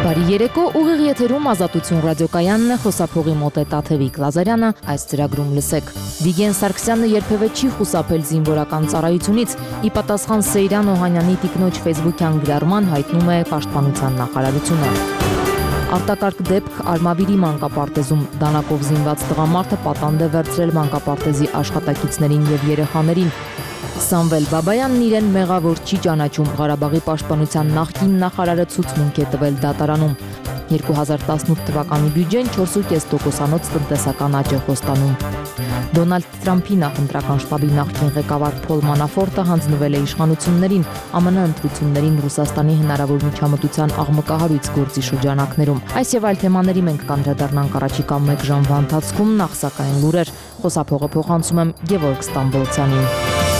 Բարի երեկո, ուղիղ եթերում Ազատություն ռադիոկայանն է, խոսափողի մոտ է Տաթևիկ Լազարյանը, այս ծրագրում լսեք։ Վիգեն Սարգսյանը երբևէ չի խուսափել զինվորական ծառայությունից, ի պատասխան Սեյրան Օհանյանի տիկնոջ ֆեյսբուքյան գրառման հայտնում է Պաշտպանության նախարարությունը։ Արտակարգ դեպք Արմավիրի մանկապարտեզում դանակով զինված տղամարդը պատանդ է վերցրել մանկապարտեզի աշխատակիցներին եւ երեխաներին։ Սամվել Բաբայանն իրեն մեղավոր չի ճանաչում, Ղարաբաղի պաշտպանության նախկին նախարարը ցուցմունք է տվել դատարանում։ 2018 թվականի բյուջեն 4.5%-անոց տնտեսական աճ է խոստանում։ Դոնալդ Թրամփի նախընտրական շտաբի նախկին ղեկավար Փոլ Մանաֆորտը հանձնվել է իշխանություններին ԱՄՆ ընտրություններին Ռուսաստանի հնարավոր միջամտության աղմկահարույց գործի շրջանակներում։ Այս եւ այլ թեմաների մենք կանդրադառնանք առաջիկա 1 ժամվա ընթացքում, նախ սակայն լուրեր, խոսափողը փոխանցում եմ Գևորգ Ստամբոլցյանին։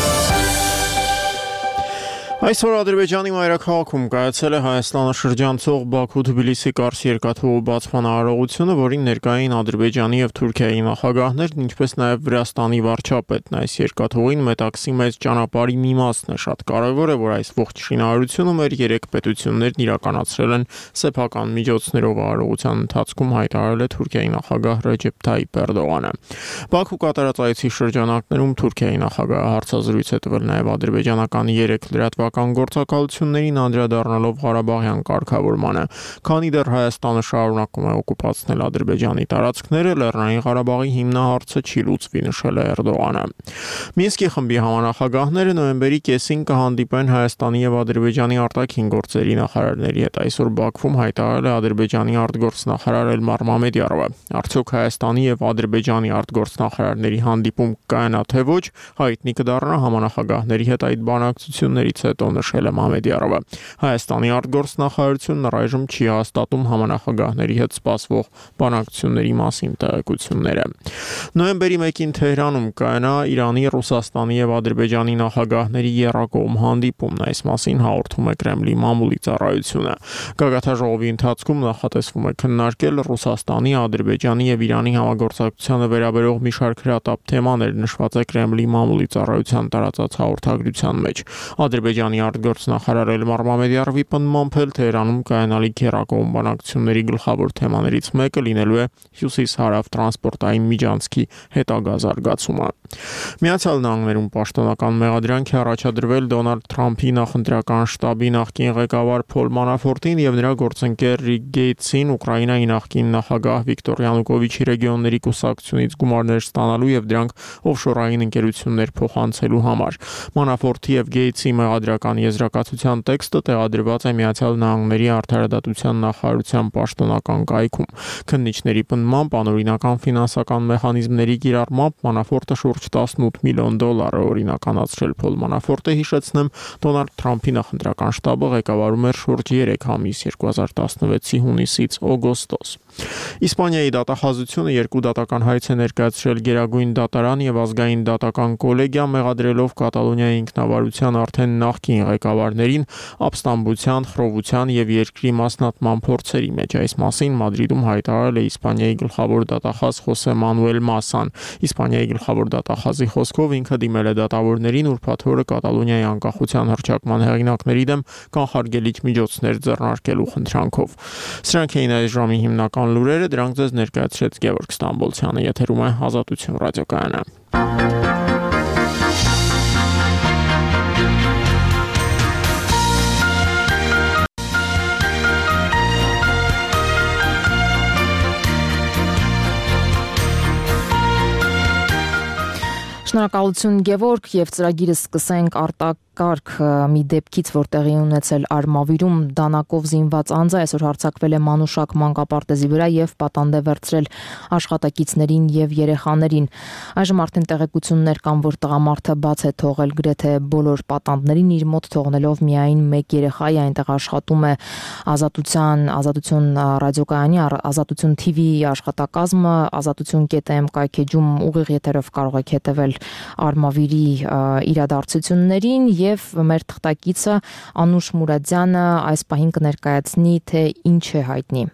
Այսօր Ադրբեջանի մայրաքաղաքում կայացել է Հայաստանը շրջանցող Բաքու-Թբիլիսի կարճ երկաթուղու բացման արարողությունը, որին ներկային Ադրբեջանի եւ Թուրքիայի նախագահներն, ինչպես նաեւ Վրաստանի վարչապետն։ Այս երկաթուղին Մետաքսի մեծ ճանապարհի մի մասն է, շատ կարեւոր է, որ այս ողջ շինարարությունը մեր երեք պետություններն իրականացրել են սեփական միջոցներով, արարողության ընթացքում հայտարարել է Թուրքիայի նախագահ Ռեջեփ Թայիփ Էրդողանը։ Բաքու կատարած այցի շրջանակներում Թուրքիայի նախագահը հարցազրույց է տվել նաեւ ադրբեջանական 3 լրատվական գործակալություններին անդրադառնալով Ղարաբաղյան կարգավորմանը, քանի դեռ Հայաստանը շարունակում է օկուպացնել Ադրբեջանի տարածքները, Լեռնային Ղարաբաղի հիմնահարցը չի լուծվի, նշել է Էրդողանը։ Մինսկի խմբի համանախագահները նոյեմբերի կեսին կհանդիպեն Հայաստանի եւ Ադրբեջանի արտաքին գործերի նախարարների հետ։ Այսօր Բաքվում հայտարարել է Ադրբեջանի արտգործնախարար Էլմար Մամեդյարովը։ Արդյոք Հայաստանի եւ Ադրբեջանի արտգործնախարարների հանդիպում կայանա թե ոչ, հայտնի կդառնա համանախագահների հետ այդ բանակցություններից հետո, նշել է Մամեդյարովը։ Հայաստանի արտգործնախարարությունն առայժմ չի հաստատում համանախագահների հետ սպասվող բանակցությունների մասին տեղեկությունները։ Նոյեմբերի 1-ին Թեհրանում կայանա Իրանի, Ռուսաստանի եւ Ադրբեջանի նախագահների եռակողմ հանդիպումն, այս մասին հաղորդում է Կրեմլի մամուլի ծառայությունը։ Գագաթաժողովի ընթացքում նախատեսվում է քննարկել Ռուսաստանի, Ադրբեջանի եւ Իրանի համագործակցությանը վերաբերող մի շարք հրատապ թեմաներ, նշված է Կրեմլի մամուլի ծառայության տարածած հաղորդագրության մեջ։ Ադրբեջանի արտգործնախարար Էլմար Մամեդյարովի պնդմամբ Թեհրանում կայանալիք եռակողմ բանակցությունների գլխավոր թեմաներից մեկը լինելու է հյուսիս-հարավ տրանսպորտային միջանցքի հետագա զարգացումը։ Միացյալ Նահանգներում պաշտոնական մեղադրանք է առաջադրվել Դոնալդ Թրամփի նախընտրական շտաբի նախկին ղեկավար Փոլ Մանաֆորտին եւ նրա գործընկեր Ռիկ Գեյթսին Ուկրաինայի նախկին նախագահ Վիկտոր Յանուկովիչի ռեգիոնների կուսակցությունից գումարներ ստանալու եւ դրանք օֆշորային ընկերություններ փոխանցելու համար։ Մանաֆորտի եւ Գեյթսի մեղադրական եզրակացության տեքստը տեղադրված է Միացյալ Նահանգների արդարադատության նախարարության պաշտոնական կայքում։ Քննիչների պնդմամբ անօրինական ֆինանսական մեխանիզմների կիրառմամբ Մանաֆորտը շուրջ $18 միլիոն է օրինականացրել։ Փոլ Մանաֆորտը, հիշեցնեմ, Դոնալդ Թրամփի նախընտրական շտաբը ղեկավարում էր շուրջ 3 ամիս 2016-ի հունիսից օգոստոս։ Իսպանիայի դատախազությունը 2 դատական հայց է ներկայացրել Գերագույն դատարան եւ ազգային դատական կոլեգիա, մեղադրելով Կատալոնիայի ինքնավարության արդեն նախկին ղեկավարներին ապստամբության, խռովության եւ երկրի մասնատման փորձերի մեջ։ Այս մասին Մադրիդում հայտարարել է Իսպանիայի գլխավոր դատախազ Խոսե Մանուել Մասան։ Իսպանիայի գլխավոր դատախազի խոսքով ինքը դիմել է դատավորներին ուրբաթ օրը Կատալոնիայի անկախության հռչակման հեղինակների դեմ կանխարգելիչ միջոցներ ձեռնարկելու խնդրանքով։ Սրանք էին այս ժամի հիմնական լուրերը, դրանք ձեզ ներկայացրեց Գևորգ Ստամբոլցյանը, եթերում է Ազատություն ռադիոկայանը։ Շնորհակալություն Գևորգ, եւ ծրագիրը սկսենք արտակարգ մի դեպքից, որ տեղի ունեցել Արմավիրում դանակով զինված անձը այսօր հարձակվել է Մանուշակ մանկապարտեզի վրա եւ պատանդ է վերցրել աշխատակիցներին եւ երեխաներին։ Այժմ արդեն տեղեկություններ կան, որ տղամարդը բաց է թողել գրեթե բոլոր պատանդներին, իր մոտ թողնելով միայն 1 երեխայի, այնտեղ աշխատում է Ազատություն ռադիոկայանի, Ազատություն TV աշխատակազմը, Ազատություն.am կայքեջում ուղիղ եթերով կարող եք հետևել Արմավիրի իրադարձություններին եւ մեր թղթակիցը Անուշ Մուրադյանը այս պահին կներկայացնի, թե ինչ է հայտնի։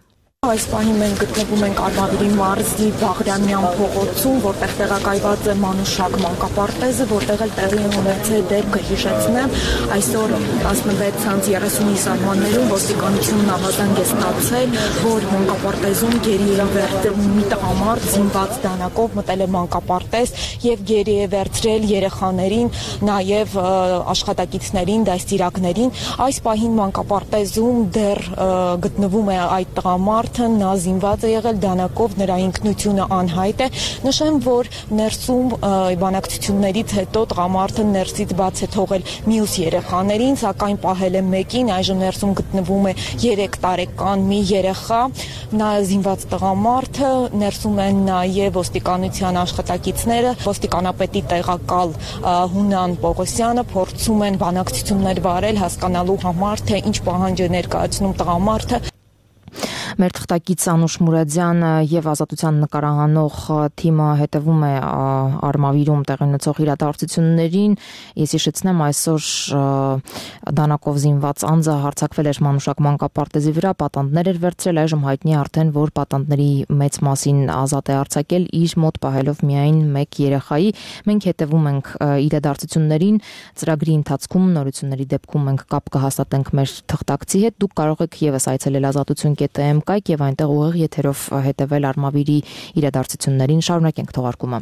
Այս պահին մենք գտնվում ենք Արմավիրի մարզի Բաղրամյան փողոցում, որտեղ տեղակայված է Մանուշակ մանկապարտեզը, որտեղ էլ տեղի ունեցել դեպքը հիշեցնեմ, այսօր 16:30-ի սահմաններում ոստիկանությունն ավազանք է ստացել, որ մանկապարտեզում գերի է վերցրել մի տղամարդ զինված դանակով մտել է մանկապարտեզ եւ գերի է վերցրել երեխաներին, նաեւ աշխատակիցներին, դաստիարակներին։ Այս պահին մանկապարտեզում դեռ գտնվում է այդ տղամարդ, նա զինված է եղել դանակով, նրա ինքնությունը անհայտ է։ Նշեմ, որ ներսում բանակցություններից հետո տղամարդը ներսից բաց է թողել մյուս երեխաներին, սակայն պահել է մեկին, այժմ ներսում գտնվում է 3 տարեկան մի երեխա, նա զինված տղամարդը, ներսում են նաև ոստիկանության աշխատակիցները, ոստիկանապետի տեղակալ Հունան Պողոսյանը փորձում են բանակցություններ վարել, հասկանալու համար, թե ինչ պահանջ է ներկայացնում տղամարդը։ Մեր թղթակից Անուշ Մուրադյանը եւ Ազատության նկարահանող թիմը հետևում է Արմավիրում տեղի ունեցող իրադարձություններին։ Ես հիշեցնեմ, այսօր դանակով զինված անձը հարձակվել էր Մանուշակ մանկապարտեզի վրա, պատանդներ էր վերցրել, այժմ հայտնի արդեն, որ պատանդների մեծ մասին ազատ է արձակել, իր մոտ պահելով միայն 1 երեխայի։ Մենք հետևում ենք իրադարձություններին, ծրագրի ընթացքում նորությունների դեպքում մենք կապ կհաստատենք մեր թղթակցի հետ։ Դուք կարող եք եւս այցելել azatutun.am կայք եւ այնտեղ ուղիղ եթերով հետևել Արմավիրի իրադարձություններին։ Շարունակենք թողարկումը։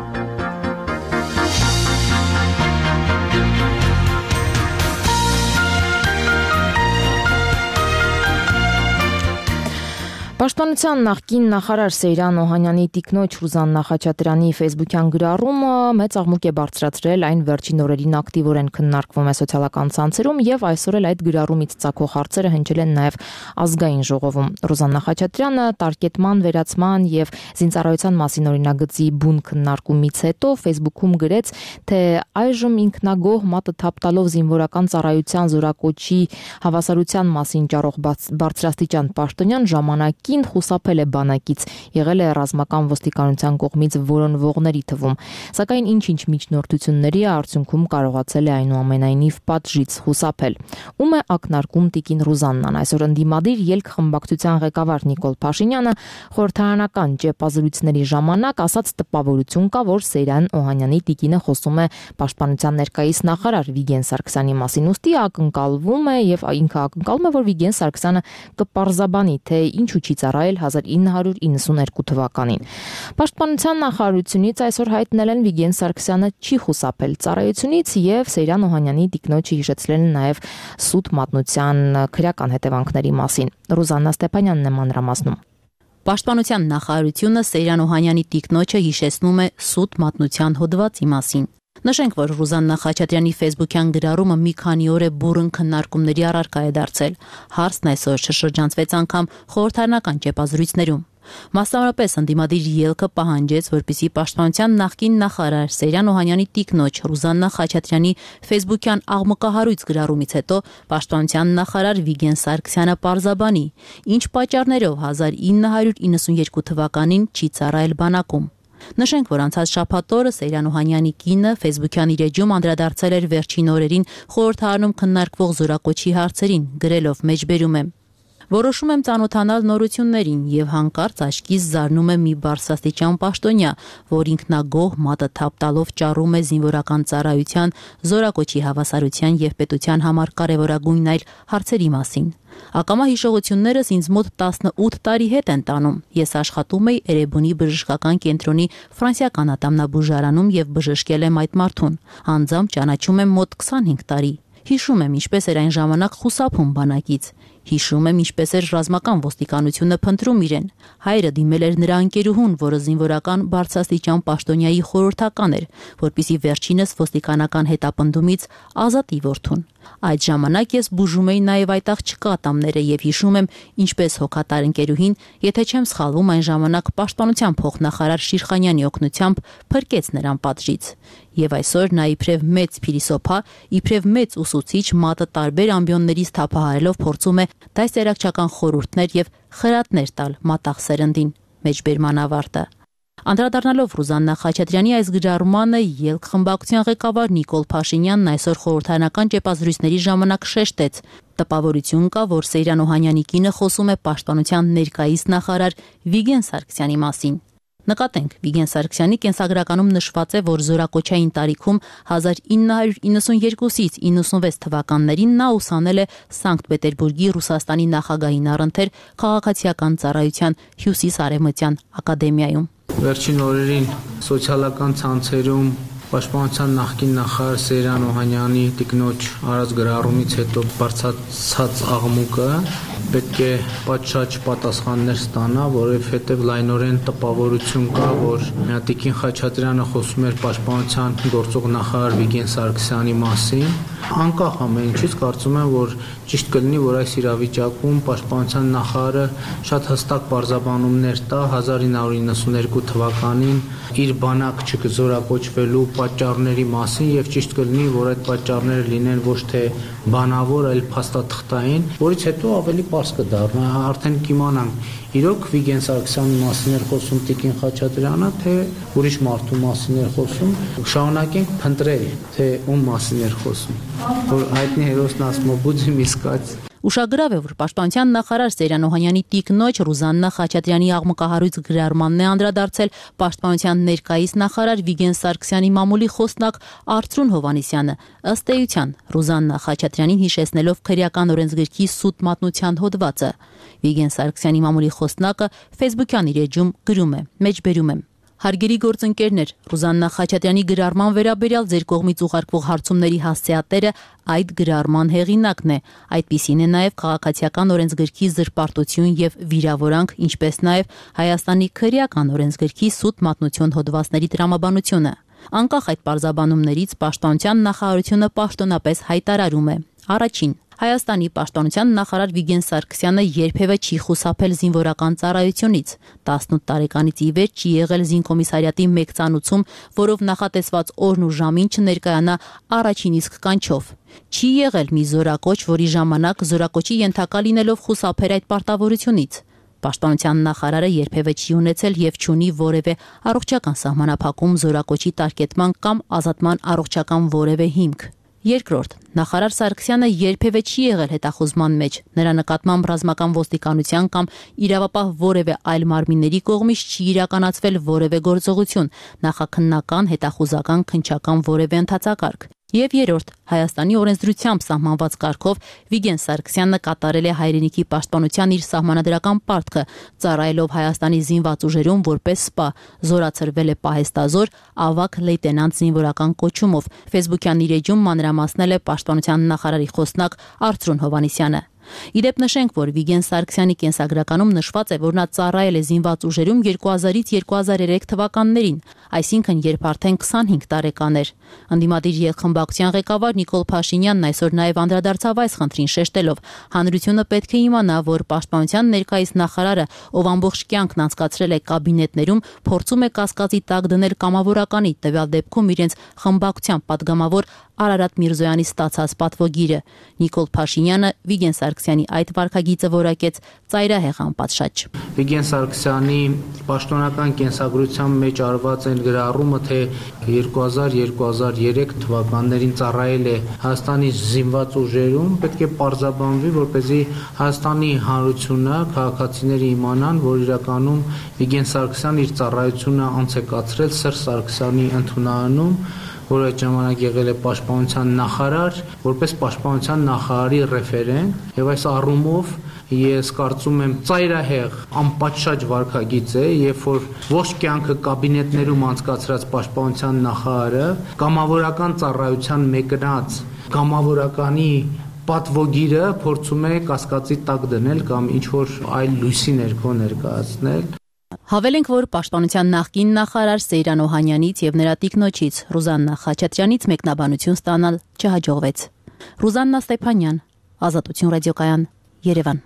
Պաշտպանության նախկին նախարար Սեյրան Օհանյանի տիկնոջ Ռուզաննա Խաչատրյանի ֆեյսբուքյան գրառումը մեծ աղմուկ է բարձրացրել, այն վերջին օրերին ակտիվորեն քննարկվում է սոցիալական ցանցերում եւ այսօր էլ այդ գրառումից ծագող հարցերը հնչել են նաեւ ազգային ժողովում։ Ռուզաննա Խաչատրյանը տարկետման, վերացման եւ զինծառայության մասին օրինագծի բուն քննարկումից հետո ֆեյսբուքում գրեց, թե այժմ ինքնագոհ մատը թափ տալով զինվորական ծառայության զորակոչի հավասարության մասին ճառող բարձրաստիճան պաշտոնյան ժամանակ խուսափել է բանակից, եղել է ռազմական ոստիկանության կողմից որոնվողների թվում, սակայն ինչ-ինչ միջնորդությունների արդյունքում կարողացել է այնուամենայնիվ պատժից խուսափել։ Ում է ակնարկում տիկին Ռուզաննան։ Այսօր ընդդիմադիր ելք խմբակցության ղեկավար Նիկոլ Փաշինյանը խորհրդարանական ջեպազրույցների ժամանակ ասաց տպավորություն կա, որ Սեյրան Օհանյանի տիկինը խոսում է պաշտպանության ներկայիս նախարար Վիգեն Սարգսյանի մասին, ուստի ակնկալվում է եւ ինքը ակնկալում է, որ Վիգեն Սարգսյանը կպարզաբանի, թե ինչու չի ծառայել 1992 թվականին։ Պաշտպանության նախարարությունից այսօր հայտնել են Վիգեն Սարգսյանը չի խուսափել ծառայությունից եւ Սեյրան Օհանյանի տիկնոջը հիշեցրել են նաեւ սուտ մատնության քրեական հետևանքների մասին։ Ռուզաննա Ստեփանյանն է մանրամասնում։ Պաշտպանության նախարարությունը Սեյրան Օհանյանի տիկնոջը հիշեցնում է սուտ մատնության հոդվածի մասին։ Նշենք, որ Ռուզաննա Խաչատրյանի ֆեյսբուքյան գրառումը մի քանի օր է բուռն քննարկումների առարկա է դարձել։ Հարցն այսօր շրջանցվեց անգամ խորհրդարանական ջեպազրույցներում։ Մասնավորապես ընդդիմադիր ելքը պահանջեց, որպեսզի պաշտպանության նախկին նախարար Սեյրան Օհանյանի տիկնոջ Ռուզաննա Խաչատրյանի ֆեյսբուքյան աղմկահարույց գրառումից հետո պաշտպանության նախարար Վիգեն Սարգսյանը պարզաբանի, ինչ պատճառներով 1992 թվականին չի ծառայել բանակում։ Նշենք, որ անցած շաբաթ օրը Սեյրան Օհանյանի կինը ֆեյսբուքյան իր էջում անդրադարձել էր վերջին օրերին խորհրդարանում քննարկվող զորակոչի հարցերին, գրելով մեջբերում եմ. Որոշում եմ ծանոթանալ նորություններին եւ հանկարծ աչքիս զարնում է մի բարձրաստիճան պաշտոնյա, որ ինքնագոհ մատը թափ տալով ճառում է զինվորական ծառայության, զորակոչի հավասարության եւ պետության համար կարեւորագույն այլ հարցերի մասին։ Ակամա հիշողություններս ինձ մոտ 18 տարի հետ են տանում։ Ես աշխատում էի Էրեբունի բժշկական կենտրոնի ֆրանսիական ատամնաբուժարանում եւ բժշկել եմ այդ մարդուն։ Անձամբ ճանաչում եմ մոտ 25 տարի։ Հիշում եմ, ինչպես էր այն ժամանակ խուսափում բանակից։ Հիշում եմ, ինչպես էր ռազմական ոստիկանությունը փնտրում իրեն։ Հայրը դիմել էր նրա ընկերուհուն, որը զինվորական բարձրաստիճան պաշտոնյայի խորհրդական էր, որպիսի վերջինս ոստիկանական հետապնդումից ազատի որդուն։ Այդ ժամանակ ես բուժում էի նաև այդ աղջկա ատամները եւ հիշում եմ, ինչպես հոգատար ընկերուհին, եթե չեմ սխալվում, այն ժամանակ պաշտպանության փոխնախարար Շիրխանյանի օգնությամբ փրկեց նրան պատժից։ Եվ այսօր նա իբրև մեծ փիլիսոփա, իբրև մեծ ուսուցիչ մատը տարբեր ամբիոններից թափահարելով փորձում է դասերակցական խորհուրդներ եւ խրատներ տալ մատաղ սերնդին։ Մեջբերման ավարտը։ Անդրադառնալով Ռուզաննա Խաչատրյանի այս գրառմանը ելք խմբակցության ղեկավար Նիկոլ Փաշինյանն այսօր խորհրդարանական ճեպազրույցների ժամանակ շեշտեց. տպավորություն կա, որ Սեյրան Օհանյանի կինը խոսում է Պաշտպանության ներկայիս նախարար Վիգեն Սարգսյանի մասին։ Նկատենք, Վիգեն Սարգսյանի կենսագրականում նշված է, որ զորակոչային տարիքում 1992-ից 96 թվականներին նա ուսանել է Սանկտ Պետերբուրգի Ռուսաստանի նախագահին առընթեր քաղաքացիական ծառայության Հյուսիս-Արևմտյան ակադեմիայում։ Վերջին օրերին սոցիալական ցանցերում Պաշտպանության նախկին նախարար Սեյրան Օհանյանի տիկնոջ արած գրառումից հետո բարձրացած աղմուկը պետք է պատշաճ պատասխաններ ստանա, որովհետև լայնորեն տպավորություն կա, որ տիկին Խաչատրյանը խոսում էր Պաշտպանության գործող նախարար Վիգեն Սարգսյանի մասին։ Անկախ ամեն ինչից կարծում եմ, որ ճիշտ կլինի, որ այս իրավիճակում Պաշտպանության նախարարը շատ հստակ պարզաբանումներ տա 1992 թվականին իր բանակ չկզորակոչվելու պատճառների մասին եւ ճիշտ կլինի, որ այդ պատճառները լինեն ոչ թե բանավոր, այլ փաստաթղթային, որից հետո ավելի պարզ կդառնա, արդեն կիմանանք իրոք Վիգեն Սարգսյանի մասին էր խոսում տիկին Խաչատրյանը, թե ուրիշ մարդու մասին էր խոսում, շարունակենք փնտրել, թե ում մասին էր խոսում, որ հայտնի հերոսն ասում է «Բուձի միսկաց»։ Ուշագրավ է, որ Պաշտպանության նախարար Սեյրան Օհանյանի տիկնոջ Ռուզաննա Խաչատրյանի աղմկահարույց գրառմանն է անդրադարձել Պաշտպանության ներկայիս նախարար Վիգեն Սարգսյանի մամուլի խոսնակ Արծրուն Հովհաննիսյանը, ըստ էության Ռուզաննա Խաչատրյանին հիշեցնելով քրեական օրենսգրքի սուտ մատնության հոդվածը։ Վիգեն Սարգսյանի մամուլի խոսնակը Facebook-յան իր էջում գրում է. «Մեջբերում եմ. Հարգելի գործընկերներ, Ռուզաննա Խաչատրյանի գրառման վերաբերյալ ձեր կողմից ուղարկվող հարցումների հասցեատերը այդ գրառման հեղինակն է։ Այդպիսին է նաև քաղաքացիական օրենսգրքի զրպարտություն եւ վիրավորանք, ինչպես նաև Հայաստանի քրեական օրենսգրքի սուտ մատնություն հոդվածների տրամաբանությունը։ Անկախ այդ պարզաբանումներից Պաշտպանության նախարարությունը պաշտոնապես հայտարարում է. Առաջին, Հայաստանի պաշտպանության նախարար Վիգեն Սարգսյանը երբևէ չի խուսափել զինվորական ծառայությունից։ 18 տարեկանից ի վեր չի եղել զինկոմիսարիատի մեկցանուցում, որով նախատեսված օրն ու ժամին չներկայանա առաջին իսկ կանչով։ Չի եղել մի զորակոչ, որի ժամանակ զորակոչի ենթակա լինելով խուսափեր այդ պարտավորությունից։ Պաշտպանության նախարարը երբևէ չի ունեցել եւ չունի որևէ առողջական սահմանափակում զորակոչի տարկետման կամ ազատման առողջական որևէ հիմք։ Երկրորդ, նախարար Սարգսյանը երբևէ չի եղել հետախուզման մեջ, նրա նկատմամբ ռազմական ոստիկանության կամ իրավապահ որևէ այլ մարմինների կողմից չի իրականացվել որևէ գործողություն, նախաքննական, հետախուզական, քննչական որևէ ընթացակարգ։ Եվ երրորդ, Հայաստանի օրենսդրությամբ սահմանված կարգով Վիգեն Սարգսյանը կատարել է հայրենիքի պաշտպանության իր սահմանադրական պարտքը, ծառայելով Հայաստանի զինված ուժերում որպես սպա, զորացրվել է պահեստազոր, ավագ լեյտենանտ զինվորական կոչումով։ Facebook-յան իր էջում մանրամասնել է Պաշտպանության նախարարի խոսնակ Արծրուն Հովհաննիսյանը։ Իդեպ նշենք, որ Վիգեն Սարգսյանի կենսագրականում նշված է, որ նա ծառայել է զինված ուժերում 2000-ից 2003 թվականներին, այսինքն երբ արդեն 25 տարեկան էր։ Ընդդիմադիր ելքխմբակցության ղեկավար Նիկոլ Փաշինյանն այսօր նաև անդրադարձավ այս խնդրին շեշտելով. հանրությունը պետք է իմանա, որ Պաշտպանության ներկայիս նախարարը, ով ամբողջ կյանքն անցկացրել է կաբինետներում, փորձում է կասկածի տակ դնել կամավորականի, տվյալ դեպքում իրենց խմբակցության падգամավոր Արարատ Միրզոյանի ստացած պատվոգիրը։ Նիկոլ Փաշինյանը Վիգեն Սարգսյանի այդ վարքագիծը որակեց ծայրահեղ անպատշաճ։ Վիգեն Սարգսյանի պաշտոնական կենսագրության մեջ արված այն գրառումը, թե 2000-2003 թվականներին ծառայել է Հայաստանի զինված ուժերում, պետք է պարզաբանվի, որպեսզի Հայաստանի հանրությունը, քաղաքացիները իմանան, որ իրականում Վիգեն Սարգսյանը իր ծառայությունը անց է կացրել Սերժ Սարգսյանի ընդունանում, որ այդ ժամանակ եղել է պաշտպանության նախարար, որպես պաշտպանության նախարարի ռեֆերենտ, եւ այս առումով ես կարծում եմ ծայրահեղ անպատշաճ վարքագիծ է, երբ որ ոչ կյանքը կաբինետներում անցկացրած պաշտպանության նախարարը կամավորական ծառայության մեկնած կամավորականի պատվոգիրը փորձում է կասկածի տակ դնել կամ ինչ որ այլ լույսի ներքո ներկայացնել։ Հավելենք, որ Պաշտպանության նախկին նախարար Սեյրան Օհանյանից եւ նրա տիկնոջից Ռուզաննա Խաչատրյանից մեկնաբանություն ստանալ չհաջողվեց։ Ռուզաննա Ստեփանյան, Ազատություն ռադիոկայան, Երևան։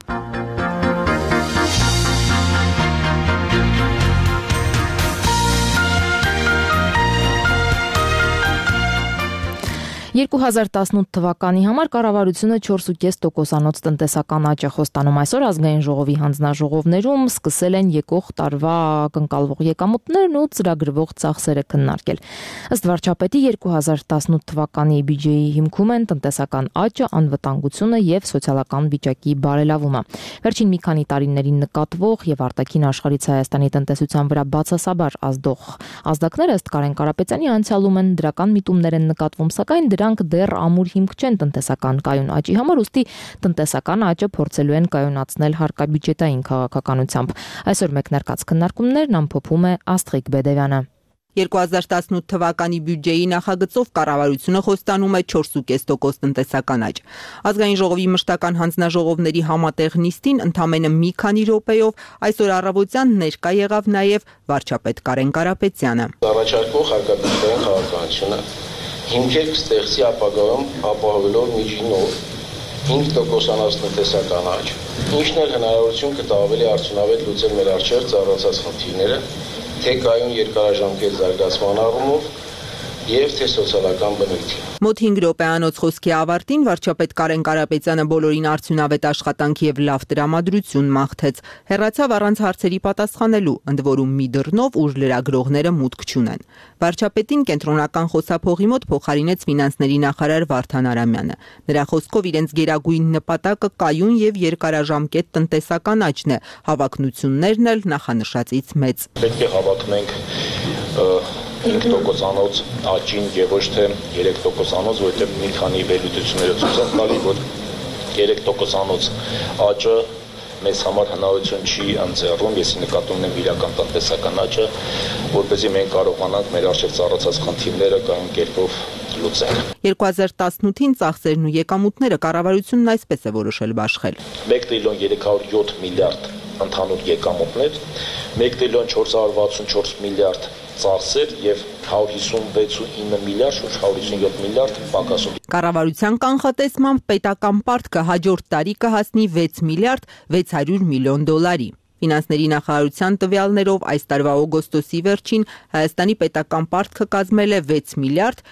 2018 թվականի համար կառավարությունը 4.5%-անոց տնտեսական աճ է խոստանում։ Այսօր ազգային ժողովի հանձնաժողովներում սկսել են եկող տարվա կնկալվող եկամուտներն ու ծրագրվող ծախսերը քննարկել։ Ըստ վարչապետի 2018 թվականի բյուջեի հիմքում են տնտեսական աճը, անվտանգությունը եւ սոցիալական վիճակի բարելավումը։ Վերջին մի քանի տարիներին նկատվող եւ արտաքին աշխարհից Հայաստանի տնտեսության վրա բացասաբար ազդող ազդակները ըստ Կարեն Կարապետյանի անցյալում են դրական միտումներ են նկատվում, սակայն դրանք դեռ ամուր հիմք չեն տնտեսական կայուն աճի համար, ուստի տնտեսական աճը փորձելու են կայունացնել հարկաբյուջետային քաղաքականությամբ։ Այսօր մեկնարկած քննարկումներն ամփոփում է Աստղիկ Բեդևյանը։ 2018 թվականի բյուջեի նախագծով կառավարությունը խոստանում է 4.5% տնտեսական աճ։ Ազգային ժողովի մշտական հանձնաժողովների համատեղ նիստին ընդամենը մի քանի րոպեով այսօր առավոտյան ներկա եղավ նաև վարչապետ Կարեն Կարապետյանը։ Առաջարկող հարկաբյուջետային քաղաքականությունը հիմքեր կստեղծի ապագայում ապահովելով միջինով 5%-անոց տնտեսական աճ, ինչն էլ հնարավորություն կտա ավելի արդյունավետ լուծել մեր առջև ծառացած խնդիրները, թե կայուն երկարաժամկետ զարգացման առումով եւ թե սոցիալական բնույթի։ Մոտ 5 րոպեանոց խոսքի ավարտին վարչապետ Կարեն Կարապետյանը բոլորին արդյունավետ աշխատանք եւ լավ տրամադրություն մաղթեց։ Հեռացավ առանց հարցերի պատասխանելու, ընդ որում մի դռնով, ուր լրագրողները մուտք չունեն։ Վարչապետին կենտրոնական խոսափողի մոտ փոխարինեց ֆինանսների նախարար Վարդան Արամյանը։ Նրա խոսքով իրենց գերագույն նպատակը կայուն եւ երկարաժամկետ տնտեսական աճն է, հավակնություններն էլ նախանշածից մեծ։ Պետք է հավակնենք 5%-անոց աճին եւ ոչ թե 3%-անոց, որովհետեւ մի քանի վերլուծությունները ցույց են տալի, որ 3%-անոց աճը մեզ համար հնարավորություն չի ընձեռում, եսի նկատում եմ իրական տնտեսական աճը, որպեսզի մենք կարողանանք մեր առջև ծառացած խնդիրները կայուն կերպով լուծել։ 2018-ին ծախսերն ու եկամուտները կառավարությունն այսպես է որոշել բաշխել։ 1 տրիլիոն 307 միլիարդ ընդհանուր եկամուտներ, 1 տրիլիոն 464 միլիարդ ծախսեր եւ 156.9 միլիարդ, շուրջ 157 միլիարդ պակասով։ Կառավարության կանխատեսմամբ պետական պարտքը հաջորդ տարի կհասնի 6 միլիարդ 600 միլիոն դոլարի։ Ֆինանսների նախարարության տվյալներով այս տարվա օգոստոսի վերջին Հայաստանի պետական պարտքը կազմել է 6 միլիարդ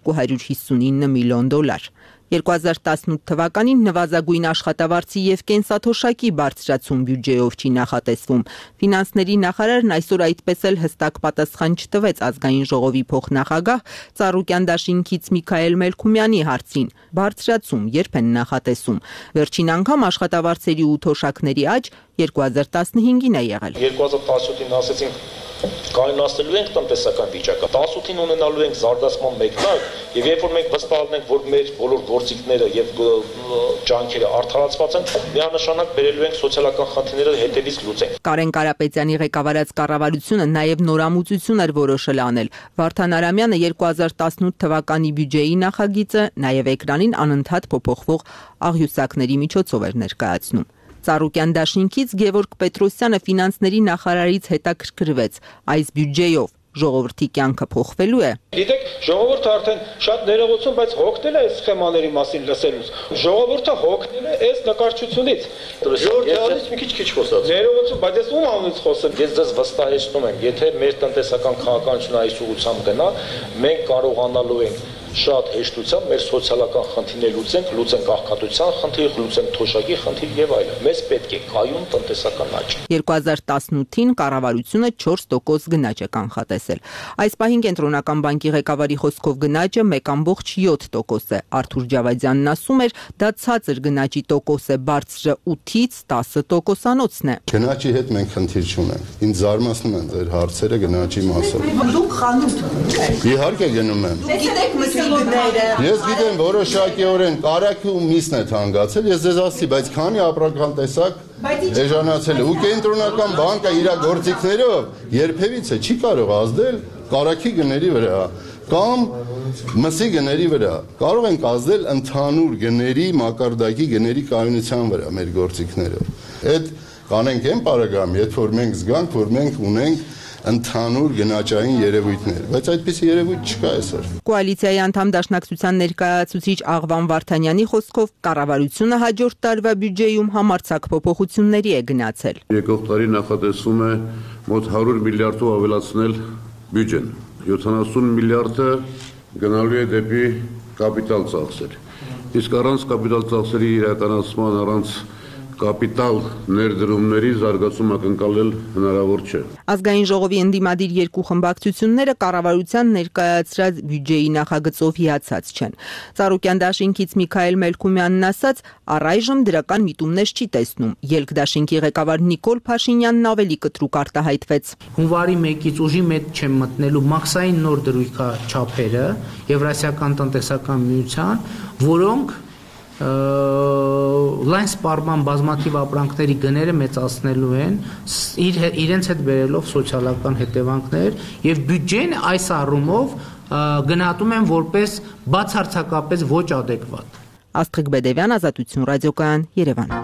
259 միլիոն դոլար։ 2018 թվականին նվազագույն աշխատավարձի եւ կենսաթոշակի բարձրացում բյուջեով չի նախատեսվում։ Ֆինանսների նախարարն այսօր այդպես էլ հստակ պատասխան չտվեց ազգային ժողովի փոխնախագահ Ծառուկյան դաշինքից Միքայել Մելքումյանի հարցին։ Բարձրացում երբ են նախատեսում։ Վերջին անգամ աշխատավարձերի ու թոշակների աճ 2015-ին է եղել։ 2017-ին ասեցինք կայունացնելու ենք տնտեսական վիճակը, 18-ին ունենալու ենք զարգացման մեկնարկ եւ երբ որ մենք վստահ ենք, որ մեր բոլոր գործիքները եւ ջանքերը արդարացված են, միանշանակ բերելու ենք սոցիալական խնդիրները հետևից լուծենք։ Կարեն Կարապետյանի ղեկավարած կառավարությունը նաեւ նորամուծություն էր որոշել անել։ Վարդան Արամյանը 2018 թվականի բյուջեի նախագիծը նաեւ էկրանին անընդհատ փոփոխվող աղյուսակների միջոցով էր ներկայացնում։ Ծառուկյան դաշինքից Գևորգ Պետրոսյանը ֆինանսների նախարարից հետաքրքրվեց այս բյուջեով ժողովրդի կյանքը փոխվելու է։ Գիտեք, ժողովուրդը արդեն շատ ներողություն, բայց հոգնել է այս սխեմաների մասին լսելուց։ Ժողովուրդը հոգնել է այս նկարչությունից։ Ժողովրդից մի քիչ խոսած։ Ներողություն, բայց ես ում անունից խոսեմ։ Ես ձեզ վստահեցնում եմ, եթե մեր տնտեսական քաղաքականությունը այս ուղղությամբ գնա, մենք կարողանալու ենք շատ հեշտությամբ մեր սոցիալական խնդիրները լուծենք աղքատության խնդիր, լուծենք թոշակի խնդիր եւ այլն։ Մեզ պետք է կայուն տնտեսական աճ։ 2018-ին կառավարությունը 4% գնաճ է կանխատեսել։ Այս պահին կենտրոնական բանկի ղեկավարի խոսքով գնաճը 1.7% է։ Արթուր Ջավադյանն ասում էր, դա ցածր գնաճի տոկոս է, բարձրը 8-ից 10%-անոցն է։ Գնաճի հետ մենք խնդիր չունենք։ Ինձ զարմացնում են ձեր հարցերը գնաճի մասով։ Դուք խանութ ունեք։ Իհարկե գնում եմ։ Գիտեք Ես գիտեմ որոշակիորեն կարագի ու միսն է թանկացել, ես ձեզ ասացի, բայց քանի ապրանքան տեսակ էժանացել է ու կենտրոնական բանկը իր գործիքներով երբևիցե չի կարող ազդել կարագի գների վրա կամ մսի գների վրա, կարող ենք ազդել ընդհանուր գների, մակարդակի գների կայունության վրա մեր գործիքներով։ Այդ կանենք են պարագամ, երբ որ մենք զգանք, որ մենք ունենք ընդհանուր գնաճային երևույթներ, բայց այդպիսի երևույթ չկա այսօր։ Կոալիցիայի անդամ Դաշնակցության ներկայացուցիչ Աղվան Վարդանյանի խոսքով կառավարությունը հաջորդ տարվա բյուջեում համարձակ փոփոխությունների է գնացել։ Եկող տարի նախատեսվում է մոտ 100 միլիարդով ավելացնել բյուջեն։ 70 միլիարդը գնալու է դեպի կապիտալ ծախսեր։ Իսկ առանց կապիտալ ծախսերի իրականացման, առանց կապիտալ ներդրումների զարգացում ակնկալել հնարավոր չէ։ Ազգային ժողովի ընդդիմադիր երկու խմբակցությունները կառավարության ներկայացրած բյուջեի նախագծով հիացած չեն։ Ծառուկյան դաշինքից Միքայել Մելքումյանն ասաց, առայժմ դրական միտումներ չի տեսնում։ Ելք դաշինքի ղեկավար Նիկոլ Փաշինյանն ավելի կտրուկ արտահայտվեց։ Հունվարի 1-ից ուժի մեջ չեն մտնելու մաքսային նոր դրույքա չափերը Եվրասիական տնտեսական միության, որոնք լայն սպառման բազմաթիվ ապրանքների գները մեծացնելու են, իրենց հետ բերելով սոցիալական հետևանքներ եւ բյուջեն այս առումով գնահատում են որպես բացարձակապես ոչ ադեկվատ։ Աստղիկ Բեդևյան, Ազատություն ռադիոկայան, Երևան։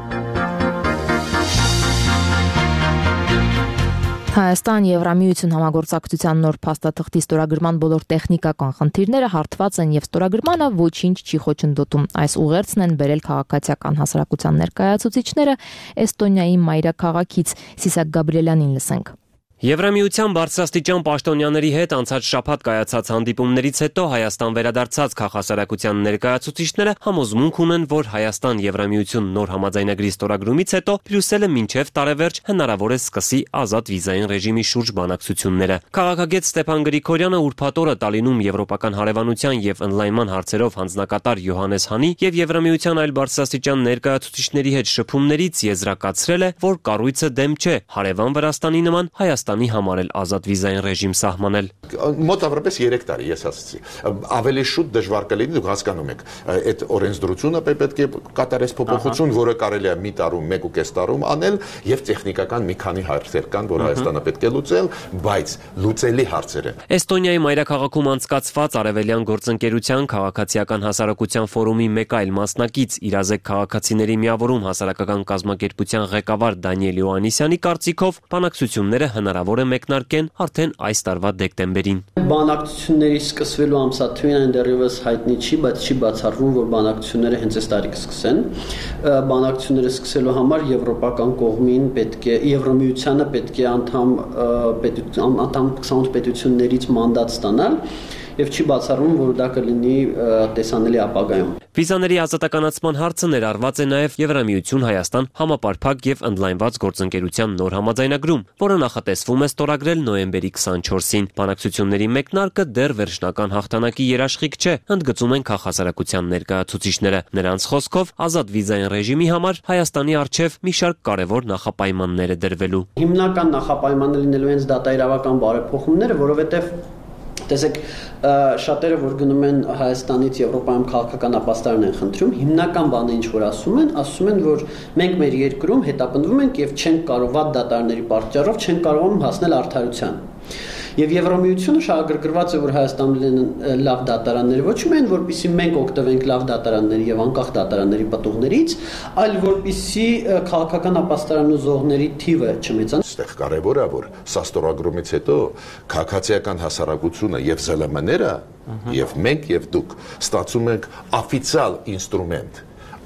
Հայաստան Եվրամիություն համագործակցության նոր փաստաթղթի ստորագրման բոլոր տեխնիկական խնդիրները հարթված են եւ ստորագրմանը ոչինչ չի խոչընդոտում։ Այս ուղերձն են բերել քաղաքացիական հասարակության ներկայացուցիչները Էստոնիայի մայրաքաղաքից Սիսակ Գաբրիելյանին լսենք։ Եվրամիության բարձրաստիճան պաշտոնյաների հետ անցած շաբաթ կայացած հանդիպումներից հետո Հայաստան վերադարձած քաղաքասարակության ներկայացուցիչները համոզմունք ունեն, որ Հայաստան Եվրամիություն նոր համաձայնագրի ստորագրումից հետո Բրյուսելը մինչև տարեվերջ հնարավոր է սկսի ազատ վիզային ռեժիմի շուրջ բանակցությունները։ Քաղաքագետ Ստեփան Գրիգորյանը ուրբաթ օրը Տալինում եվրոպական հարևանության եւ ընդլայնման հարցերով հանձնակատար Յոհանես Հանի եւ Եվրամիության այլ բարձրաստիճան ներկայացուցիչների հետ շփումներից եզրակացրել է, որ կառույցը դեմ չէ հարևան Վրաստանի նման Հայաստանի համար էլ ազատ վիզային ռեժիմ սահմանել։ Մոտավորապես 3 տարի ես ասացի։ Ավելի շուտ դժվար կլինի, դուք հասկանում եք, այդ օրենսդրությունը պետք է կատարես փոփոխություն, որը կարելի է մի տարում, 1.5 տարում անել, եւ տեխնիկական մի քանի հարցեր կան, որ Հայաստանը պետք է լուծել, բայց լուծելի հարցեր են։ Էստոնիայի մայրաքաղաքում անցկացված Արևելյան գործընկերության քաղաքացիական հասարակության ֆորումի մեկ այլ մասնակից Իրազեկ քաղաքացիների միավորում հասարակական կազմակերպության ղեկավար Դանիել Յոհաննիսյանի կարծիքով բանակցությունները հնարավոր է մեկնարկեն արդեն այս տարվա դեկտեմբերին։ Բանակցությունների սկսվելու ամսաթվին այն դեռևս հայտնի չի, բայց չի բացառվում, որ բանակցությունները հենց այս տարի կսկսեն։ Բանակցությունները սկսելու համար եվրոպական կողմին պետք է Եվրամիությանը պետք է անդամ 28 պետություններից մանդատ ստանալ եւ չի բացառվում, որ դա կլինի տեսանելի ապագայում։ Վիզաների ազատականացման հարցը ներառված է նաև Եվրամիություն Հայաստան համապարփակ եւ ընդլայնված գործընկերության նոր համաձայնագրում, որը նախատեսվում է ստորագրել նոյեմբերի 24-ին։ Բանակցությունների մեկնարկը դեռ վերջնական հաղթանակի երաշխիք չէ, ընդգծում են քաղաքասարակության ներկայացուցիչները։ Նրանց խոսքով ազատ վիզային ռեժիմի համար Հայաստանի առջև մի շարք կարևոր նախապայմաններ է դրվելու։ Հիմնական նախապայմանը լինելու հենց դատաիրավական բարեփոխումները, որովհետեւ տեսեք, շատերը որ գնում են Հայաստանից Եվրոպայում քաղաքական ապաստարան են խնդրում, հիմնական բանը ինչ որ ասում են, որ մենք մեր երկրում հետապնդվում ենք եւ չենք կարող վատ դատարանների պատճառով չենք կարողանում հասնել արդարության։ Եվ Եվրամիությունը շահագրգռված է, որ Հայաստանում լինեն լավ դատարաններ, ոչ միայն որպեսզի մենք օգտվենք լավ դատարանների եւ անկախ դատարանների պատուղներից, այլ որպեսզի քաղաքական ապաստարանուզողների թիվը չմեծանա։ Այստեղ կարևորը որ սա ստորագրումից հետո քաղաքացիական հասարակությունը եւ ԶԼՄ-ները եւ մենք եւ դուք ստացում ենք օֆիցիալ ինստրումենտ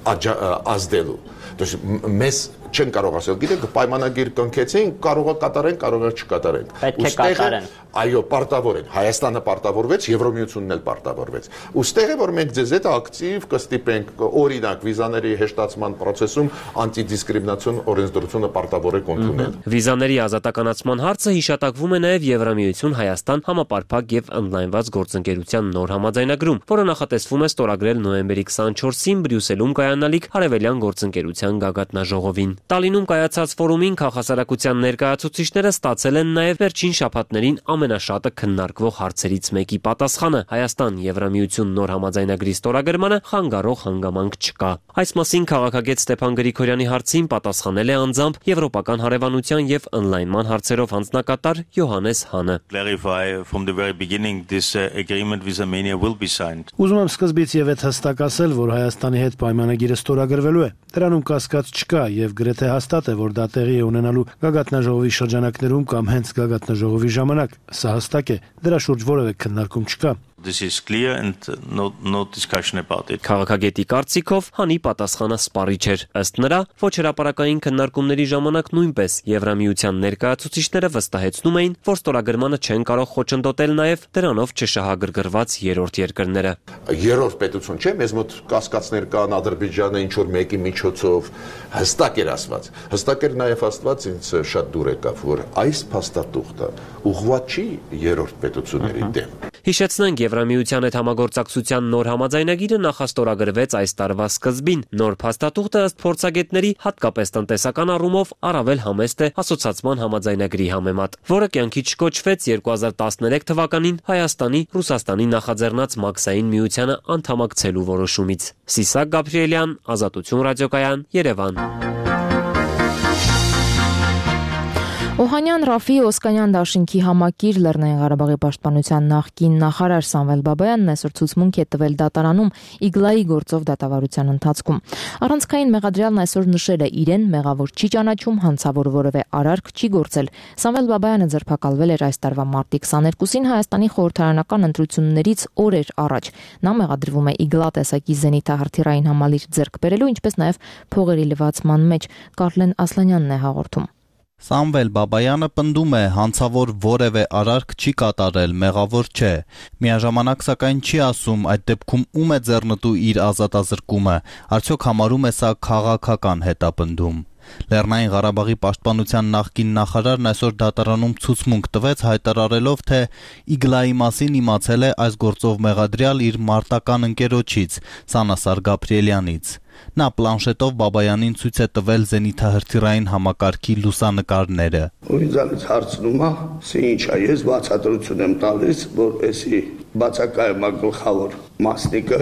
ազդելու։ Մեզ չեն կարող ասել, գիտեք, պայմանագիր կնքեցին, կարող է կատարեն, կարող է չկատարեն։ Պետք է կատարեն։ Այո, պարտավոր են։ Հայաստանը պարտավորվեց, Եվրամիությունն էլ պարտավորվեց։ Ոստեղ է որ մենք ձեզ հետ ակտիվ կստիպենք, օրինակ վիզաների հեշտացման process-ում անտիդիսկրիմինացիոն օրենսդրությունը պարտավոր է ընդունել։ Վիզաների ազատականացման հարցը հիշատակվում է նաև Եվրամիություն Հայաստան համապարփակ եւ ընդլայնված գործընկերության նոր համաձայնագրում, որը նախատեսվում է ստորագրել նոյեմբերի 24-ին Բրյուսելում կայանալիք Արևելյան գործընկերության գագաթնաժողովին։ Տալինում կայացած ֆորումին քաղաքասարակության ներկայացուցիչները ստացել են նաև վերջին շաբաթներին ամենաշատը քննարկվող հարցերից մեկի պատասխանը։ Հայաստան Եվրամիություն նոր համաձայնագրի ստորագրմանը խանգարող հանգամանք չկա։ Այս մասին քաղաքագետ Ստեփան Գրիգորյանի հարցին պատասխանել է անձամբ Եվրոպական հարևանության եւ ընդլայնման հարցերով հանձնակատար Յոհաննես Հանը։ Ուզում եմ սկզբից եւ այդ հստակ ասել, որ Հայաստանի հետ պայմանագիրը ստորագրվելու է։ Դրանում կասկած չկա եւ գրեթե հաստատ է, որ դա տեղի է ունենալու գագաթնաժողովի շրջանակներում կամ հենց գագաթնաժողովի ժամանակ։ Սա հստակ է, դրա շուրջ որևէ քննարկում չկա։ This is clear and no discussion about it. Քաղաքագետի կարծիքով հանի պատասխանը սպառիչ էր։ Ըստ նրա, ոչ հրապարակային քննարկումների ժամանակ նույնպես Եվրամիության ներկայացուցիչները վստահեցնում էին, որ ստորագրմանը չեն կարող խոչընդոտել նաև դրանով չշահագրգռված երրորդ երկրները։ Երրորդ պետություն չէ, մեզ մոտ կասկածներ կան Ադրբեջանը ինչ որ մեկի միջոցով հստակ էր ասված։ Հստակ էր նաև ասված, ինձ շատ դուր եկավ, որ այս փաստաթուղթը ուղղված չի երրորդ պետությունների դեմ։ Հիշեցնենք, Եվրամիության հետ համագործակցության նոր համաձայնագիրը նախաստորագրվեց այս տարվա սկզբին։ Նոր փաստաթուղթը ըստ փորձագետների հատկապես տնտեսական առումով առավել համեստ է ասոցիացման համաձայնագրի համեմատ, որը կյանքի չկոչվեց 2013 թվականին Հայաստանի, Ռուսաստանի նախաձեռնած Մաքսային միությանը անդամակցելու որոշումից։ Սիսակ Գաբրիելյան, Ազատություն ռադիոկայան, Երևան։ Օհանյան Ռաֆի Օսկանյան դաշինքի համակիր Լեռնային Ղարաբաղի պաշտպանության նախկին նախարար Սամվել Բաբայանն այսօր ցուցմունք է տվել դատարանում Իգլայի գործով դատավարության ընթացքում։ Առանցքային մեղադրյալն այսօր նշել է իրեն մեղավոր չի ճանաչում, հանցավոր որևէ արարք չի գործել։ Սամվել Բաբայանը ձերբակալվել էր այս տարվա մարտի 22-ին Հայաստանի խորհրդարանական ընտրություններից օրեր առաջ։ Նա մեղադրվում է Իգլա տեսակի զենիթահրթիռային համալիր ձեռք բերելու, ինչպես նաև փողերի լվացման մեջ։ Կարլեն Ասլանյանն է հաղորդում։ Սամվել Բաբայանը պնդում է, հանցավոր որևէ արարք չի կատարել, մեղավոր չէ։ Միաժամանակ սակայն չի ասում այդ դեպքում ում է ձեռնտու իր ազատազրկումը, արդյոք համարում է սա քաղաքական հետապնդում։ Լեռնային Ղարաբաղի պաշտպանության նախկին նախարարն այսօր դատարանում ցուցմունք տվեց, հայտարարելով, թե Իգլայի մասին իմացել է այս գործով մեղադրյալ իր մարտական ընկերոջից, Սանասար Գաբրիելյանից։ Նա պլանշետով Բաբայանին ցույց է տվել զենիթահրթիռային համակարգի լուսանկարները։ Ինձանից հարցնում է, «Սա ինչ է, ես բացատրություն եմ տալիս, որ էսի բացակայում է գլխավոր մասնիկը,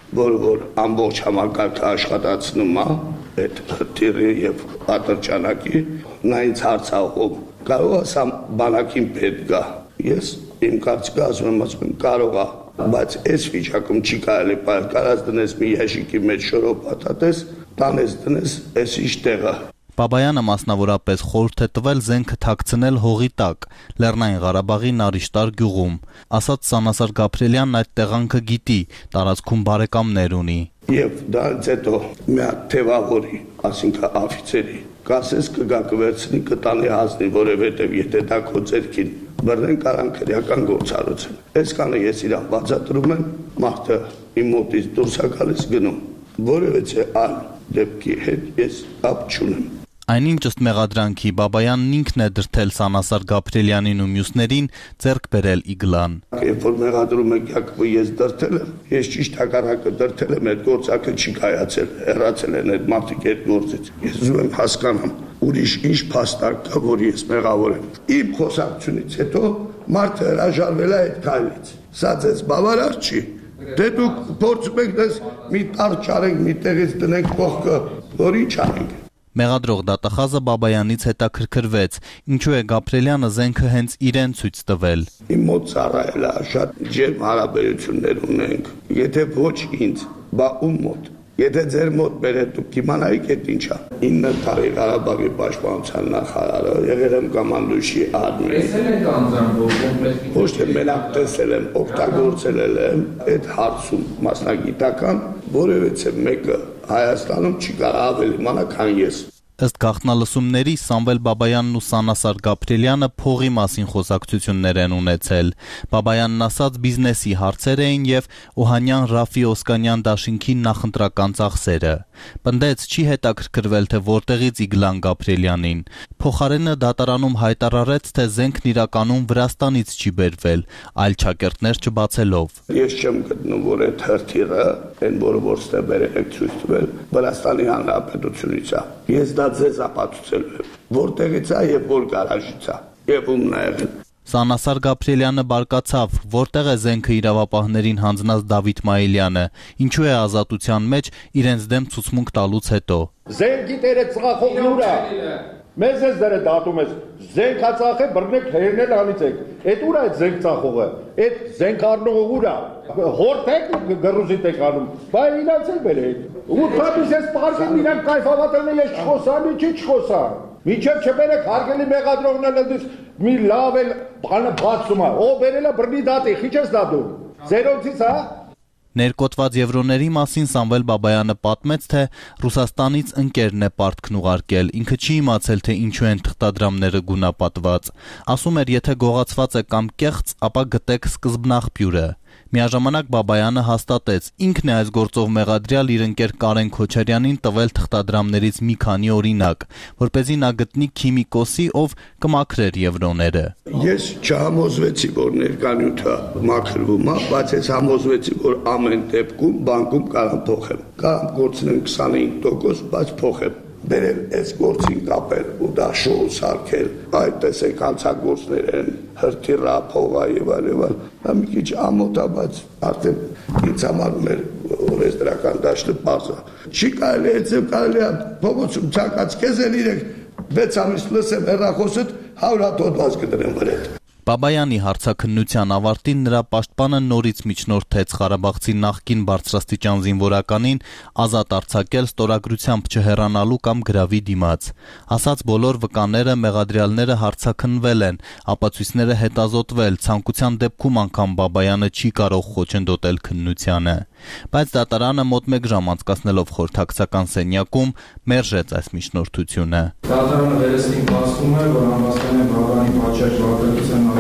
որ ամբողջ համակարգը աշխատացնում է, այդ հրթիռի եւ ատրճանակի, նա ինձ հարցաղում, կարող է սա բանակին պետք գա։ Ես իմ կարծիքը ասում եմ, կարող է, բայց այս վիճակում չի կարելի կարած դնես մի ящիկի մեջ շորոպատատես, տանես դնես այս ինչ տեղը։ Բաբայանը մասնավորապես խորհուրդ է տվել զենքը թաքցնել հողի տակ, Լեռնային Ղարաբաղի Նարիշտար գյուղում։ Ասաց Սանասար Գաբրիելյանն այդ տեղանքը գիտի, տարածքում բարեկամներ ունի։ Եվ դրանից հետո մի հատ թևավորի, ասինքն աֆիցերի, կասես կգա կվերցնի կտանի հասնի, որովհետև եթե դա քո ձեռքին բռնեն կարան քրեական գործառույթ։ Այսքանը ես իրան բացատրում եմ, մարդը իմ մոտից դուրս է գալիս գնում, որովհետև այլ դեպքի հետ ես կապ չունեմ։ Այնինչ ըստ մեղադրանքի Բաբայանն ինքն է դրդել Սանասար Գաբրիելյանին ու մյուսներին ձեռք բերել Իգլան։ Երբ որ մեղադրում եք ակվը ես դրդել եմ, ես ճիշտ հակառակը դրդել եմ, այդ գործակը չի կայացել, հեռացել են այդ մարդիկ այդ գործից։ Ես ուզում եմ հասկանամ, ուրիշ ինչ փաստարկ կա, որ ես մեղավոր եմ։ Իմ խոսակցությունից հետո մարդը հրաժարվել է այդ քայլից։ Սա ձեզ բավարար չի։ Դե դուք փորձում եք դες մի տար ճարենք, մի տեղից դնենք կողքը, որ ինչ անենք։ Մեղադրող դատախազը Բաբայանից հետաքրքրվեց, ինչու է Գաբրիելյանը զենքը հենց իրեն ցույց տվել։ Իմ մոտ ծառայել է, շատ ջերմ հարաբերություններ ունենք։ Եթե ոչ ինձ, բա ում մոտ։ Եթե ձեր մոտ բերեք դուք իմանայիք այդ ինչա։ 9 տարի Ղարաբաղի պաշտպանության նախարարը, եղել եմ կոմանդուշի արմիայի։ Տեսել եք անձամբ ոչ թե մենակ տեսել եմ, օգտագործել եմ այդ հարցում մասնագիտական, որովհետև մեկը Հայաստանում չի կարող ավելի իմանա, քան ես։ Ըստ գաղտնալսումների Սամվել Բաբայանն ու Սանասար Գաբրիելյանը փողի մասին խոսակցություններ են ունեցել։ Բաբայանն ասաց բիզնեսի հարցեր էին եւ Օհանյան Ռաֆի Օսկանյան դաշինքի նախընտրական ծախսերը։ Պնդեց չի հետաքրքրվել, թե որտեղից Իգլան Գաբրիելյանին։ Փոխարենը դատարանում հայտարարեց, թե զենքն իրականում Վրաստանից չի բերվել, այլ ճակերտներ չբացելով։ Ես չեմ գտնում, որ այդ հրթիռը, այն որը ստե բերել եք ցույց տվել, Վրաստանի Հանրապետությունից է։ Ես դա ձեզ ապացուցելու եմ, որտեղից է եւ որ գարաժից է, եւ ումն է եղել։ Սանասար Գաբրիելյանը բարկացավ, որտեղ է զենքը իրավապահներին հանձնած Դավիթ Մայիլյանը, ինչու է ազատության մեջ իրենց դեմ ցուցմունք տալուց հետո։ Զենքի տերը ծախողն ուր է։ Մեզ ես դերը դատում ես, զենքա ծախե բռնեք հերնել անիցեք։ Այդ ուր է այդ զենք ծախողը։ Այդ զենք առնողը ուր է։ Հորթեք գռուզիտ եք անում։ Բայ իրանց էլ բերեք։ Ու թափիս ես պարկին իրանք կայֆավատելն է ես չխոսան, ինչի չխոսան։ Մինչև չբերեք հարգելի մեղադրողն էլ դից մի լավ էլ բանը բացում է։ Ո բերելա բռնի դատի, քիչ ես դատում։ Զերոցից, հա։ Ներկոտված եվրոների մասին Սամվել Բաբայանը պատմեց, թե Ռուսաստանից ընկերն է պարտքն ուղարկել, ինքը չի իմացել, թե ինչու են թղթադրամները գունապատված։ Ասում էր, եթե գողացված է կամ կեղծ, ապա գտեք սկզբնաղբյուրը։ Միաժամանակ Բաբայանը հաստատեց, ինքն է այս գործով մեղադրյալ իր ընկեր Կարեն Քոչարյանին տվել թղթադրամներից մի քանի օրինակ, որպեսզի նա գտնի քիմիկոսի, ով կմաքրեր եվրոները։ Ես չհամոզվեցի, որ ներկանյութը մաքրվում է, բայց ես համոզվեցի, որ ամեն դեպքում բանկում կարամ փոխեմ։ Կարամ գործնեմ 25%, բայց փոխեմ։ Բերել այս գործին կապել ու դա շոու սարքել, այդ տեսեք հանցագործներ են, հրթիռա, փողա եւ այլն, մի քիչ ամոթ է, բայց արդեն ինձ համար մեր օրենսդրական դաշտը բազ է։ Չի կարելի այդպես կարելի է փողոցում ցանկած քեզ էլ իրեք 6 ամիս լսեմ հեռախոսդ 100 հատ հոդված կդրեմ վրետ։ Բաբայանի հարցաքննության ավարտին նրա պաշտպանը նորից միջնորդեց Ղարաբաղցի նախկին բարձրաստիճան զինվորականին ազատ արձակել ստորագրությամբ չհեռանալու կամ գրավի դիմաց։ Ասաց բոլոր վկաները, մեղադրյալները հարցաքննվել են, ապացույցները հետազոտվել, ցանկության դեպքում անգամ Բաբայանը չի կարող խոչընդոտել քննությանը։ Բայց դատարանը մոտ 1 ժամ անցկացնելով խորհրդակցական սենյակում մերժեց այս միջնորդությունը։ Դատարանը վերստին փաստում է, որ համաձայն Բաբայանի պատժեշ վարչության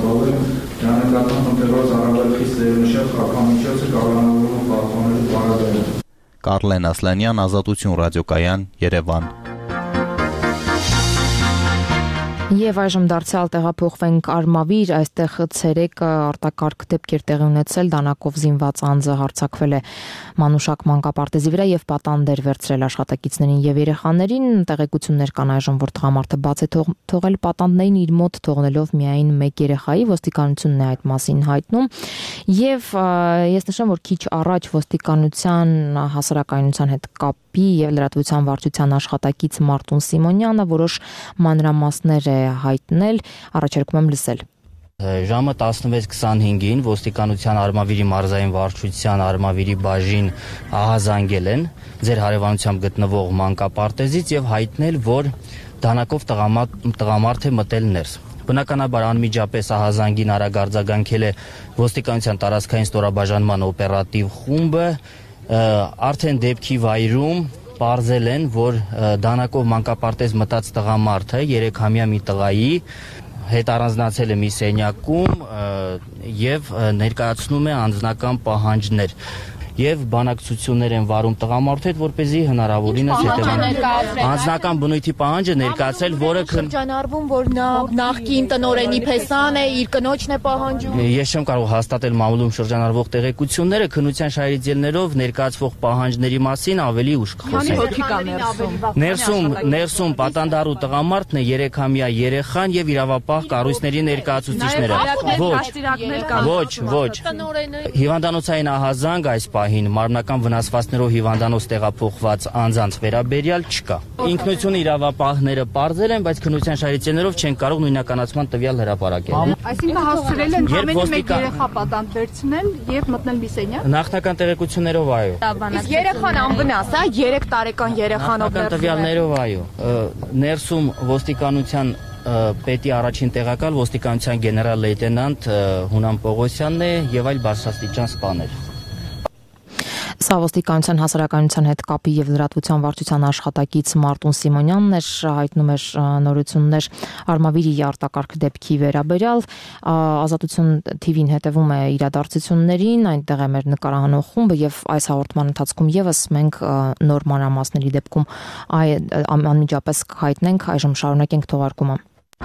Կարլեն Ասլանյան, Ազատություն ռադիոկայան, Երևան։ Եվ այժմ դարձյալ տեղափոխվենք Արմավիր, այստեղ ցերեկը արտակարգ դեպքեր տեղի ունեցել, դանակով զինված անձը հարձակվել է Մանուշակ մանկապարտեզի վրա եւ պատանդեր վերցրել աշխատակիցներին եւ երեխաներին, տեղեկություններ կան այժմ, որ տղամարդը բաց է թողել պատանդներին իր մոտ, թողնելով միայն 1 երեխայի, ոստիկանությունն է այդ մասին հայտնում եւ ես նշեմ, որ քիչ առաջ ոստիկանության հասարակայնության հետ կապի եւ լրատվության վարչության աշխատակից Մարտուն Սիմոնյանը որոշ մանրամասներ հայտնել, առաջարկում եմ լսել։ Ժամը 16:25-ին ոստիկանության Արմավիրի մարզային վարչության Արմավիրի բաժին ահազանգել են ձեր հարևանությամբ գտնվող մանկապարտեզից եւ հայտնել, որ դանակով տղամարդ է մտել ներս։ Բնականաբար անմիջապես ահազանգին արագ արձագանքել է ոստիկանության տարածքային ստորաբաժանման օպերատիվ խումբը, արդեն դեպքի վայրում պարզել են, որ դանակով մանկապարտեզ մտած տղամարդը 3-ամյա մի տղայի հետ առանձնացել է մի սենյակում եւ ներկայացնում է անձնական պահանջներ եւ բանակցություններ են վարում տղամարդու հետ, որպեսզի հնարավորինս հետեւանք անձնական բնույթի պահանջը ներկայացել, որը շրջանառվում, որ նա նախկին տնօրենի փեսան է, իր կնոջն է պահանջում։ Ես չեմ կարող հաստատել մամուլում շրջանառվող տեղեկությունները, քննության շահերից ներկայացվող պահանջների մասին ավելի ուշ կխոսենք։ Ներսում պատանդարու տղամարդն է 3-ամյա երեխան եւ իրավապահ կառույցների ներկայացուցիչները։ Ոչ։ Հիվանդանոցային ահազանգ այս մարմնական վնասվածքներով հիվանդանոց տեղափոխված անձանց վերաբերյալ չկա։ Ինքնություն իրավապահները պարզել են, բայց քննության շահերից չեն կարող նույնականացման տվյալ հրապարակել։ Այսինքն հասցրել են ամենը 1 երեխա պատանդ վերցնել եւ մտնել մի սենյակ։ Նախնական տեղեկություններով այո։ Իսկ երեխան անվնաս է, 3 տարեկան երեխանով վերցնել։ Տվյալներով այո։ Ներսում ոստիկանության պետի առաջին տեղակալ ոստիկանության գեներալ լեյտենանտ Հունան Պողոսյանն է եւ այլ բարձրաստիճան սպաներ։ Սա ոստիկանության հասարակայնության հետ կապի եւ լրատվության վարչության աշխատակից Մարտուն Սիմոնյանն էր, հայտնում էր նորություններ Արմավիրի արտակարգ դեպքի վերաբերյալ։ Ազատություն TV-ն հետևում է իրադարձություններին, այնտեղ է մեր նկարահանող խումբը եւ այս հաղորդման ընթացքում եւս մենք նոր մանրամասների դեպքում անմիջապես կհայտնենք, այժմ շարունակենք թողարկումը։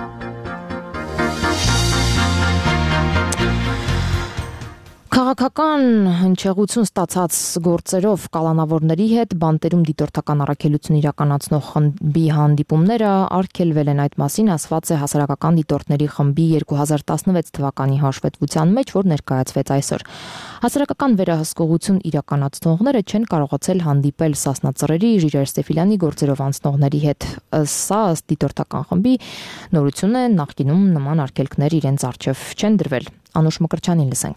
Քաղաքական հնչեղություն ստացած գործերով կալանավորների հետ բանտերում դիտորդական առաքելություն իրականացնող խմբի հանդիպումները արգելվել են, այդ մասին ասված է հասարակական դիտորդների խմբի 2016 թվականի հաշվետվության մեջ, որ ներկայացվեց այսօր։ Հասարակական վերահսկողություն իրականացնողները չեն կարողացել հանդիպել Սասնա Ծռերի, Ժիրայր Ստեֆիլյանի գործերով անցնողների հետ։ Սա ըստ դիտորդական խմբի նորություն է, նախկինում նման արգելքներ իրենց առջև չեն դրվել։ Անուշ Մկրտչյանին լսենք։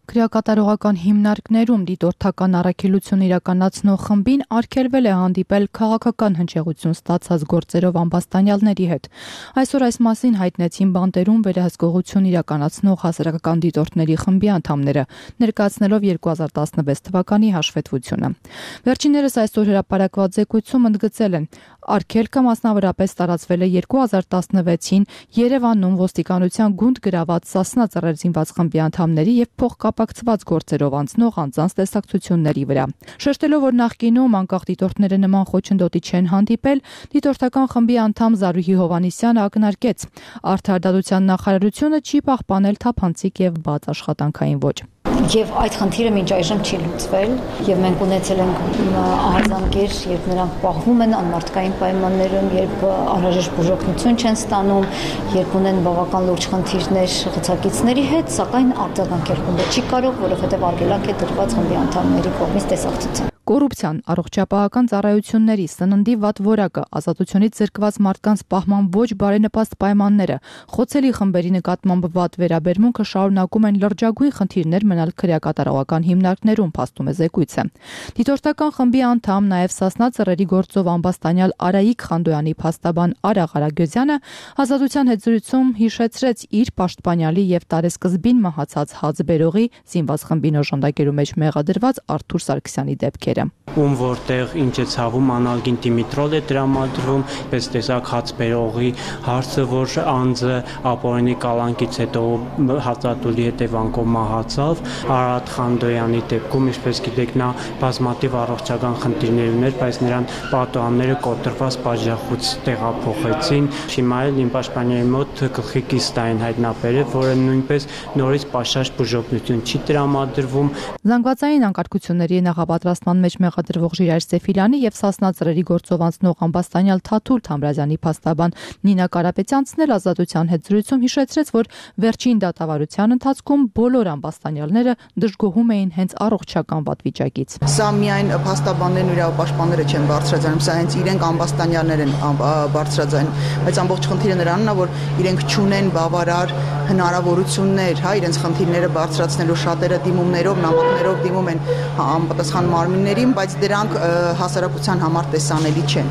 Քրեակատարողական հիմնարկներում դիտորդական առաքելություն իրականացնող խմբին արգելվել է հանդիպել քաղաքական հնչեղություն ստացած գործերով ամբաստանյալների հետ։ Այսօր այս մասին հայտնեցին բանտերում վերահսկողություն իրականացնող հասարակական դիտորդների խմբի անդամները, ներկայացնելով 2016 թվականի հաշվետվությունը։ Վերջիններս այսօր հրապարակված զեկույցում ընդգծել են, արգելքը մասնավորապես տարածվել է 2016-ին Երևանում ոստիկանության գունդ գրաված Սասնա ծռեր զինված խմբի անդամների եւ փոխկապակցված գործերով անցնող անձանց տեսակցությունների վրա։ Շեշտելով, որ նախկինում անկախ դիտորդները նման խոչընդոտի չեն հանդիպել, դիտորդական խմբի անդամ Զարուհի Հովհաննիսյանը ակնարկեց. Արդարադատության նախարարությունը չի պահպանել թափանցիկ եւ բաց աշխատանքային ոճ։ Եվ այդ խնդիրը մինչ այժմ չի լուծվել եւ մենք ունեցել ենք ահազանգեր, երբ նրանք պահվում են անմարդկային պայմաններում, երբ անհրաժեշտ բուժօգնություն չեն ստանում, երբ ունեն բավական լուրջ խնդիրներ խցակիցների հետ, սակայն արձագանքել խումբը չի կարող, որովհետեւ արգելանք է դրված խմբի անդամների կողմից տեսակցության։ Կոռուպցիան, առողջապահական ծառայությունների, սննդի վատ որակը, ազատությունից զրկված մարդկանց պահման ոչ բարենպաստ պայմանները, խոցելի խմբերի նկատմամբ վատ վերաբերմունքը շարունակում են լրջագույն խնդիրներ մնալ քրեակատարողական հիմնարկներում, փաստում է զեկույցը։ Դիտորդական խմբի անդամ, նաև Սասնա ծռերի գործով ամբաստանյալ Արայիկ Խանդոյանի փաստաբան Արա Ղարագյոզյանը ազատության հետ զրույցում հիշեցրեց իր պաշտպանյալի եւ տարեսկզբին մահացած հացբերողի զինված խմբին օժանդակելու մեջ մեղադրված Արթուր Սարգսյանի դեպքերը։ Ում որտեղ ինչ է ցավում անալգին դիմիտրոլ է տրամադրվում, պես տեսակ հացբերողի հարցը, որ անձը ապօրինի կալանքից հետո հացատուլի հետևանքով մահացավ, Արադ Խանդոյանի դեպքում, ինչպես գիտեք, նա բազմաթիվ առողջական խնդիրներ ուներ, բայց նրան պատուհանները կոտրված բաժախոց տեղափոխեցին։ Հիմա էլ իմ պաշտպանյայի մոտ գլխի կիստային հայտնաբերել, որը նույնպես նորից պաշարժ բուժօգնություն չի տրամադրվում։ Զանգվածային անկարգությունների նախապատրաստման մեջ մեղադրվող Ժիրայր Սեֆիլյանի եւ Սասնա ծռերի գործով անցնող ամբաստանյալ Թաթուլ Թամրազյանի փաստաբան Նինա Կարապետյանցն էլ ազատության հետ զրույցում հիշեցրեց, որ վերջին դատավարության ընթացքում բոլոր ամբաստանյալները դժգոհում էին հենց առողջական վատ վիճակից։ Սա միայն փաստաբաններն ու իրավապաշտպանները չեն բարձրաձայնում, սա հենց իրենք ամբաստանյալներ են բարձրաձայնում, բայց ամբողջ խնդիրը նրանն է, որ իրենք չունեն բավարար հնարավորություններ, իրենց խնդիրները բարձրացնելու, շատերը դիմումներով, նամակներով դիմում են անպատասխան մարմիններին, բայց դրանք հասարակության համար տեսանելի չեն։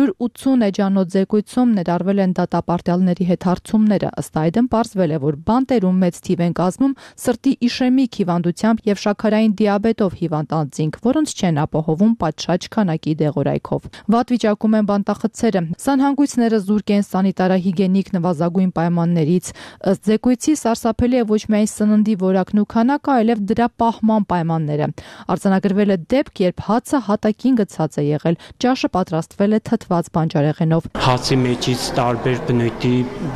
180 էջանոց զեկույցում ներառվել են դատապարտյալների հետ հարցումները, ըստ այդմ պարզվել է, որ բանտերում մեծ թիվ են կազմում սրտի իշեմիկ հիվանդությամբ եւ շաքարային դիաբետով հիվանդ անձինք, որոնց չեն ապահովում պատշաճ քանակի դեղորայքով։ Վատ վիճակում են բանտախցերը, սանհանգույցները զուրկ են սանիտարահիգենիկ նվազագույն պայմաններից։ Ըստ զեկույցի սարսափելի է ոչ միայն սննդի որակն ու քանակը, այլև դրա պահման պայմանները։ Արձանագրվել է դեպք, երբ հացը հատակին գցած է եղել, ճաշը պատրաստվել է թթված բանջարեղենով։ Հացի մեջից տարբեր բնույթի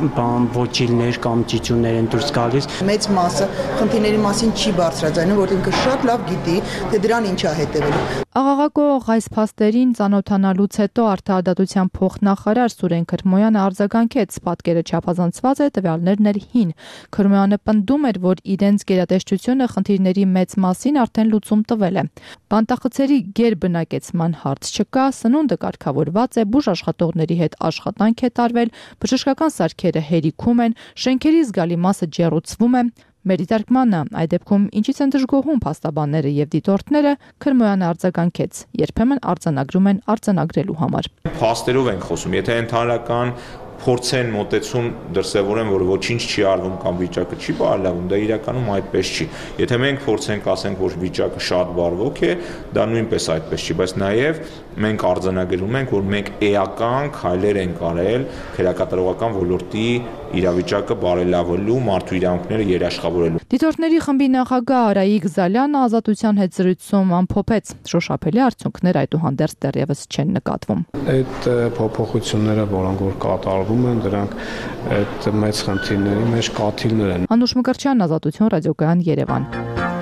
ոճիլներ կամ ճիճուներ են դուրս գալիս։ Մեծ մասը խնդիրների մասին չի բարձրաձայնում, որտեղ ինքը շատ լավ գիտի, թե դրան ինչ է հետևելու։ Աղաղակող այս փաստերին ծանոթանալուց հետո արդարադատության փոխնախարար Սուրեն Քրմոյանը արձագանքեց, պատկերը չափազանցված է, տվյալներն էլ հին։ Քրմոյանը պնդում էր, որ իրենց գերատեսչությունը խնդիրների մեծ մասին արդեն լուծում տվել է։ Բանտախցերի գերբնակեցման հարց չկա, սնունդը կարգավորված է, բուժաշխատողների հետ աշխատանք է տարվել, բժշկական սարքերը հերիքում են, շենքերի զգալի մասը ջեռուցվում է։ Մեր դիտարկմանը այդ դեպքում ինչից են դժգոհում փաստաբանները եւ դիտորդները, Քրմոյանը արձագանքեց, երբեմն արձանագրում են արձանագրելու համար։ Փաստերով ենք խոսում, եթե ընդհանրական փորձեն մոտեցում դրսևորեն, որ ոչինչ չի արվում կամ վիճակը չի բարելավում, դա իրականում այդպես չի։ Եթե մենք փորձենք ասենք, որ վիճակը շատ բարվոք է, դա նույնպես այդպես չի, բայց նաև մենք արձանագրում ենք, որ մենք էական քայլեր ենք արել քրեակատարողական ոլորտի իրավիճակը բարելավելու, մարդու իրավունքները երաշխավորելու։ Դիտորդների խմբի նախագահ Արայիկ Զալյանը ազատության հետ զրույցում ամփոփեց. շոշափելի արդյունքներ այդուհանդերձ դեռևս չեն նկատվում։ Այդ փոփոխությունները, որոնք որ կատարվում են, դրանք այդ մեծ խնդիրների մեջ կաթիլներ են։ Անուշ Մկրտչյան, Ազատություն, ռադիոկայան, Երևան։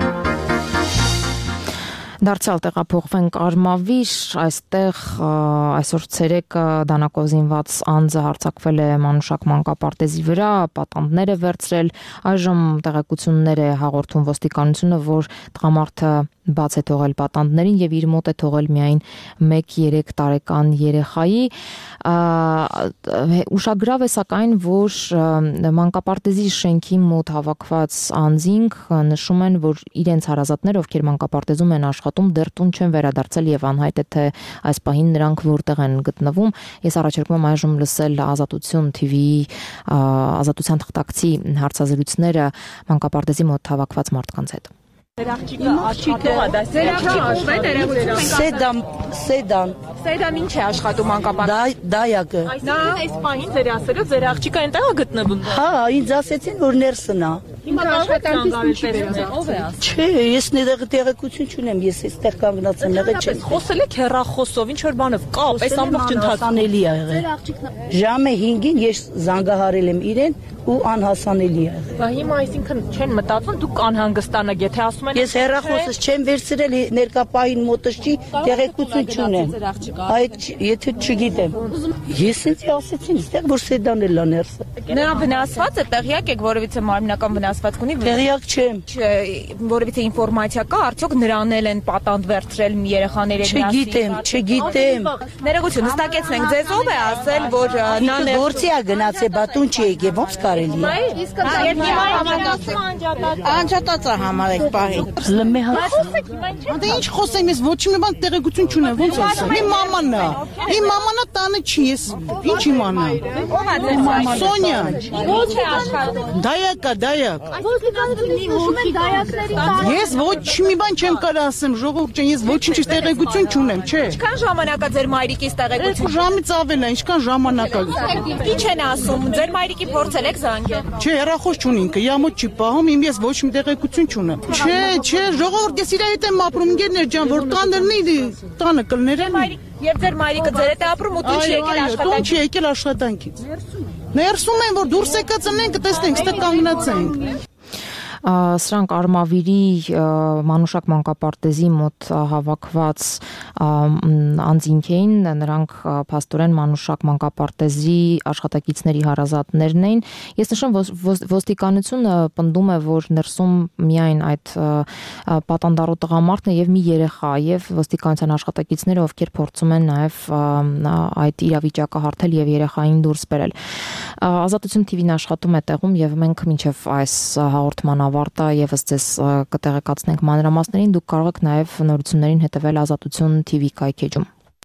Դարձյալ տեղափոխվենք Արմավիր, այստեղ այսօր ցերեկը դանակով զինված անձը հարձակվել է մանուշակ մանկապարտեզի վրա, պատանդներ է վերցրել, այժմ տեղեկություններ է հաղորդում ոստիկանությունը, որ տղամարդը բաց է թողել պատանդներին եւ իր մոտ է թողել միայն 1-3 տարեկան երեխայի։ Ուշագրավ է սակայն, որ մանկապարտեզի շենքի մոտ հավաքված անձինք նշում են, որ իրենց հարազատները, ովքեր մանկապարտեզում են աշխատում, դեռ տուն չեն վերադարձել եւ անհայտ է թե այս պահին նրանք որտեղ են գտնվում։ Ես առաջարկում եմ այժմ լսել Ազատություն TV-ի Ազատության թղթակցի հարցազրույցները մանկապարտեզի մոտ հավաքված մարդկանց հետ։ Սեդան ինչ է աշխատում մանկապարտեզում։ Դայակը։ Նա այս պահին ձեր ասելով ձեր աղջիկը այնտեղ է գտնվում։ Հա, ինձ ասեցին, որ ներսն է։ Հիմա աշխատանքից ինչ է ով է ասում։ Չէ, ես տեղեկություն չունեմ, ես այստեղ կանգնած եմ, եղել չեմ։ Խոսել եք հեռախոսով, ինչ որ բանով, կապ, այս ամբողջ ընթացքում անհասանելի է եղել։ Ժամը 5-ին ես զանգահարել եմ իրեն ու անհասանելի է եղել։ Բա հիմա այսինքն չեն մտածում դուք անհանգստանաք, եթե ասում են։ Ես հեռախոսս չեմ վերցրել, ներկապային մոտս չի, տեղեկություն չունեմ։ Այդ եթե չգիտեմ։ Ես ինձ ասեցին, այստեղ որ սեդան է ներսը։ Նա վնասված է, տեղյակ եք, որովհետեւ մարմնական վնասվածք ունի։ Տեղյակ չեմ։ Որովհետեւ ինֆորմացիա կա, արդյոք նրան են պատանդ վերցրել երեխաների միասին։ Չգիտեմ։ Ներողություն, հստակեցնենք, ձեզ ով է ասել, որ նա գործի է գնացել, բատուն չի եկել, ոնց կարելի է։ Իսկ անջատած է համարեք պահին։ Լմե հասցեք։ Դե ինչ խոսեմ, ես ոչ մի բան տեղեկություն չունեմ, ոնց ասեմ։ Իմ մաման է։ Իմ մաման է տանը չի, ես ինչ իմանամ։ Ո՞վ է ձեր մաման։ Սոնյա։ Ո՞չ է աշխատում։ Դայակ։ Ես ոչ մի բան չեմ կարող ասեմ, ժողովուրդ ջան, ես ոչինչ տեղեկություն չունեմ, չէ։ Ինչքան ժամանակ է ձեր մայրիկից տեղեկություն։ Ժամից ավել է, ինչքան ժամանակ է։ Ինչ են ասում, ձեր մայրիկի փորձել եք զանգել։ Չէ, հեռախոս չունի ինքը, յամոտ չի պահում, իմ ես ոչ մի տեղեկություն չունեմ։ Չէ, ժողովուրդ ես իր հետ եմ ապրում, ընկերներ ջան, որ տանը կլներեն։ Եվ ձեր մայրիկը ձեր հետ է ապրում ու տուն չի եկել աշխատանքից։ Տուն չի եկել աշխատանքից։ Ներսում են, որ դուրս եկած ընենք, տեսնենք, ստե կանգնած ենք։ Սրանք Արմավիրի Մանուշակ մանկապարտեզի մոտ հավաքված անձինք էին, նրանք փաստորեն Մանուշակ մանկապարտեզի աշխատակիցների հարազատներն էին։ Ես նշեմ, ոստիկանությունը պնդում է, որ ներսում միայն այդ պատանդառու տղամարդն է եւ մի երեխա, եւ ոստիկանության աշխատակիցները, ովքեր փորձում են նաեւ այդ իրավիճակը հարթել եւ երեխային դուրս բերել։ Ազատություն TV-ն աշխատում է տեղում եւ մենք մինչեւ այս հաղորդման ավարտը եւս ձեզ կտեղեկացնենք մանրամասներին, դուք կարող եք նաեւ նորություններին հետևել Ազատություն TV կայքեջում։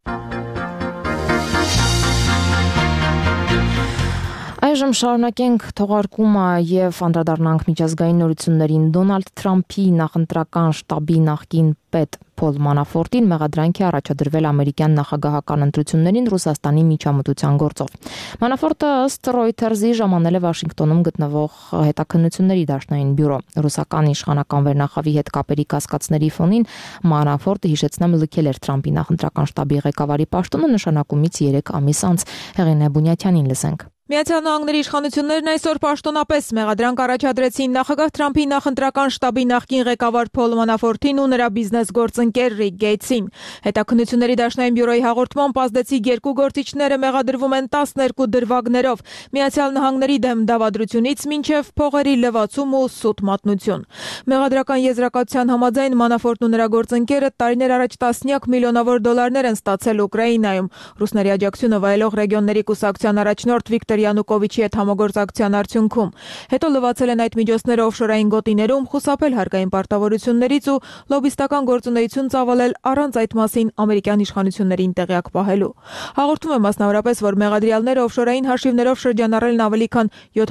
Այժմ շարունակենք թողարկումը եւ անդրադառնանք միջազգային նորություններին։ Դոնալդ Թրամփի նախընտրական շտաբի նախկին պետ Փոլ Մանաֆորտին մեղադրանք է առաջադրվել ամերիկյան նախագահական ընտրություններին Ռուսաստանի միջամտության գործով։ Մանաֆորտը ըստ Reuters-ի ժամանել է Վաշինգտոնում գտնվող հետաքննությունների դաշնային բյուրո։ Ռուսական իշխանական վերնախավի հետ կապերի կասկածների ֆոնին Մանաֆորտը հիշեցնեմ լքել էր Թրամփի նախընտրական շտաբի ղեկավարի պաշտոնը նշանակումից 3 ամիս անց։ Հեղինե Բունյաթյանին լսենք։ Միացյալ Նահանգների իշխանություններն այսօր պաշտոնապես մեղադրանք առաջադրեցին նախագահ Թրամփի նախընտրական շտաբի նախկին ղեկավար Փոլ Մանաֆորտին ու նրա բիզնես գործընկեր Ռիկ Գեյթսին։ Հետաքննությունների դաշնային բյուրոյի հաղորդմամբ ազդեցիկ 2 գործիչները մեղադրվում են 12 դրվագներով Միացյալ Նահանգների դեմ դավադրությունից մինչև փողերի լվացում ու սուտ մատնություն։ Մեղադրական եզրակացության համաձայն Մանաֆորտն ու նրա գործընկերը տարիներ առաջ տասնյակ միլիոնավոր դոլարներ են ստացել Ուկրաինայում։ Ռուսների աջակցությունը վայելող ռեգիոնների կուսակցության առաջնորդ Վիկտոր Յանուկովիչի հետ համագործակցության արդյունքում։ Հետո լվացել են այդ միջոցները օֆշորային գոտիներում, խուսափել հարկային պարտավորություններից ու լոբիստական գործունեություն ծավալել առանց այդ մասին ամերիկյան իշխանություններին տեղյակ պահելու։ Հաղորդում է մասնավորապես, որ մեղադրյալները օֆշորային հաշիվներով շրջանառել են ավելի քան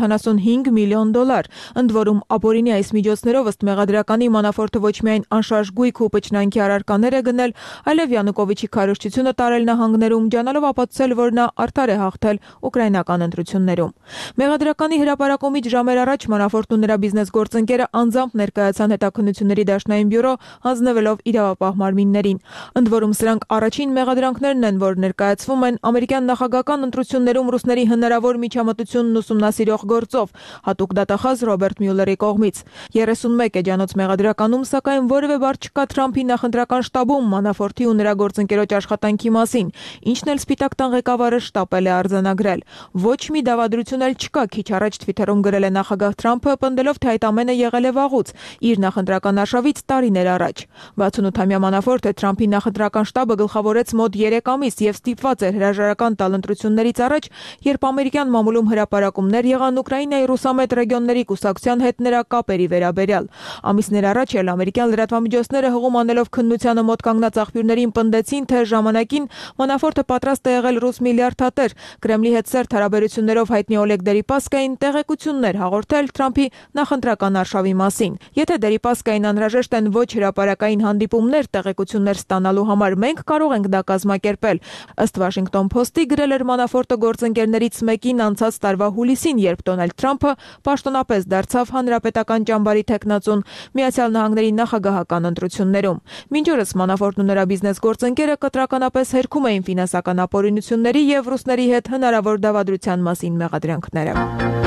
75 միլիոն դոլար, ընդ որում ապօրինի այս միջոցներով ըստ մեղադրականի Մանաֆորտը ոչ միայն անշարժ գույք ու պճնանքի առարկաներ է գնել, այլև Յանուկովիչի քարոզչությունը տարել նահանգներում, ջանալով ապացուցել, որ նա արդար է հաղթել ուկրաինական ընտրություններում։ Մեղադրականի հրապարակումից ժամեր առաջ Մանաֆորտն ու նրա բիզնես գործընկերը անձամբ ներկայացան հետաքննությունների դաշնային բյուրո, հանձնվելով իրավապահ մարմիններին։ Ընդ որում սրանք առաջին մեղադրանքներն են, որ ներկայացվում են ամերիկյան նախագահական ընտրություններում ռուսների հնարավոր միջամտությունն ուսումնասիրող գործով, հատուկ դատախազ Ռոբերտ Մյուլլերի կողմից։ 31 էջանոց մեղադրականում, սակայն որևէ բառ չկա Թրամփի նախընտրական շտաբում Մանաֆորտի ու նրա գործընկերոջ աշխատանքի մասին, ինչն էլ Սպիտակ տան ղեկավարը շտապել է արձանագրել։ Ոչ մի դավադրություն էլ չկա, քիչ առաջ Twitter-ում գրել է նախագահ Թրամփը, պնդելով, թե այդ ամենը եղել է վաղուց, իր նախընտրական արշավից տարիներ առաջ։ 68-ամյա Մանաֆորտը Թրամփի նախընտրական շտաբը գլխավորեց մոտ 3 ամիս եւ ստիպված էր հրաժարական տալ ընտրություններից առաջ, երբ ամերիկյան մամուլում հրապարակումներ եղան Ուկրաինայի ռուսամետ ռեգիոնների կուսակցության հետ նրա կապերի վերաբերյալ։ Ամիսներ առաջ էլ ամերիկյան լրատվամիջոցները հղում անելով քննությանը մոտ կանգնած աղբյուրներին պնդեցին, թե ժամանակին Մանաֆորտը պատրաստ է եղել ռուս միլիարդատեր, Կրեմլի հետ սերտ հարաբերություններով հայտնի Օլեգ Դերիպասկային տեղեկություններ հաղորդել Թրամփի նախընտրական արշավի մասին։ Եթե Դերիպասկային անհրաժեշտ են ոչ հրապարակային հանդիպումներ տեղեկություններ ստանալու համար, մենք կարող ենք դա կազմակերպել։ Ըստ Washington Post-ի գրել էր Մանաֆորտը գործընկերներից մեկին անցած տարվա հուլիսին, երբ Դոնալդ Թրամփը պաշտոնապես դարձավ հանրապետական ճամբարի թեկնածուն Միացյալ Նահանգների նախագահական ընտրություններում։ Մինչ օրս Մանաֆորտն ու նրա բիզնես գործընկերը կտրականապես հերքում էին ֆինանսական ապօրինությունների եւ ռուսների հետ հնարավոր դավադրության մասին մեղադրանքները։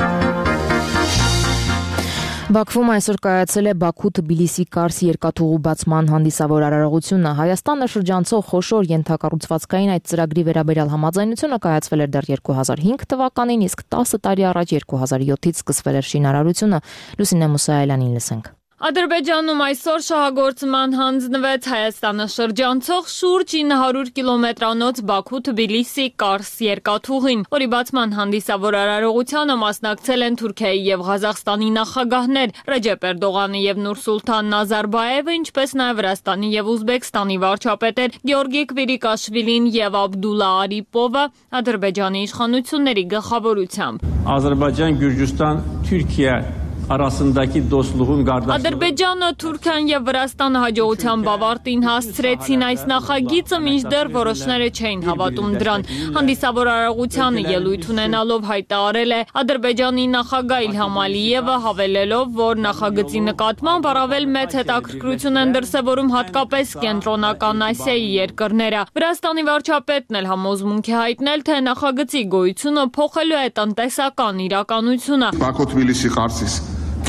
Բաքվում այսօր կայացել է Բաքու-Թբիլիսի Կարս երկաթուղու բացման հանդիսավոր արարողությունը։ Հայաստանը շրջանցող խոշոր ենթակառուցվածքային այդ ծրագրի վերաբերյալ համաձայնությունը կայացվել էր դեռ 2005 թվականին, իսկ 10 տարի առաջ 2007-ից սկսվել էր շինարարությունը։ Լուսինե Մուսայելյանին լսենք։ Ադրբեջանում այսօր շահագործման հանձնվեց Հայաստանը շրջանցող շուրջ 900 կիլոմետրանոց Բաքու-Թբիլիսի Կարս երկաթուղին, որի բացման հանդիսավոր արարողությանը մասնակցել են Թուրքիայի եւ Ղազախստանի նախագահներ Ռեջեփ Էրդողանը եւ Նուրսուլթան Նազարբաևը, ինչպես նաեւ Վրաստանի եւ Ուզբեկստանի վարչապետեր Գեորգի Քվիրիկաշվիլին եւ Աբդուլլա Արիպովը Ադրբեջանի իշխանությունների գլխավորությամբ։ Azərbaycan, Gürcüstan, Türkiye arasındaki dostluğun qardaşlığı Ադրբեջանը, Թուրքիան եւ Վրաստանը հաջողությամբ ավարտին հասցրեցին այս նախագիծը, մինչդեռ որոշները չէին հավատում դրան։ Հանդիսավոր արարողությանը ելույթ ունենալով հայտարարել է Ադրբեջանի նախագահ Իլհամ Ալիևը, հավելելով, որ նախագծի նկատմամբ առավել մեծ հետաքրքրություն են դրսևորում հատկապես կենտրոնական Ասիայի երկրները։ Վրաստանի վարչապետն էլ համոզմունք է հայտնել, թե նախագծի գոյությունը փոխելու է տնտեսական իրականությունը։ Բաքու-Թբիլիսի Կարսիս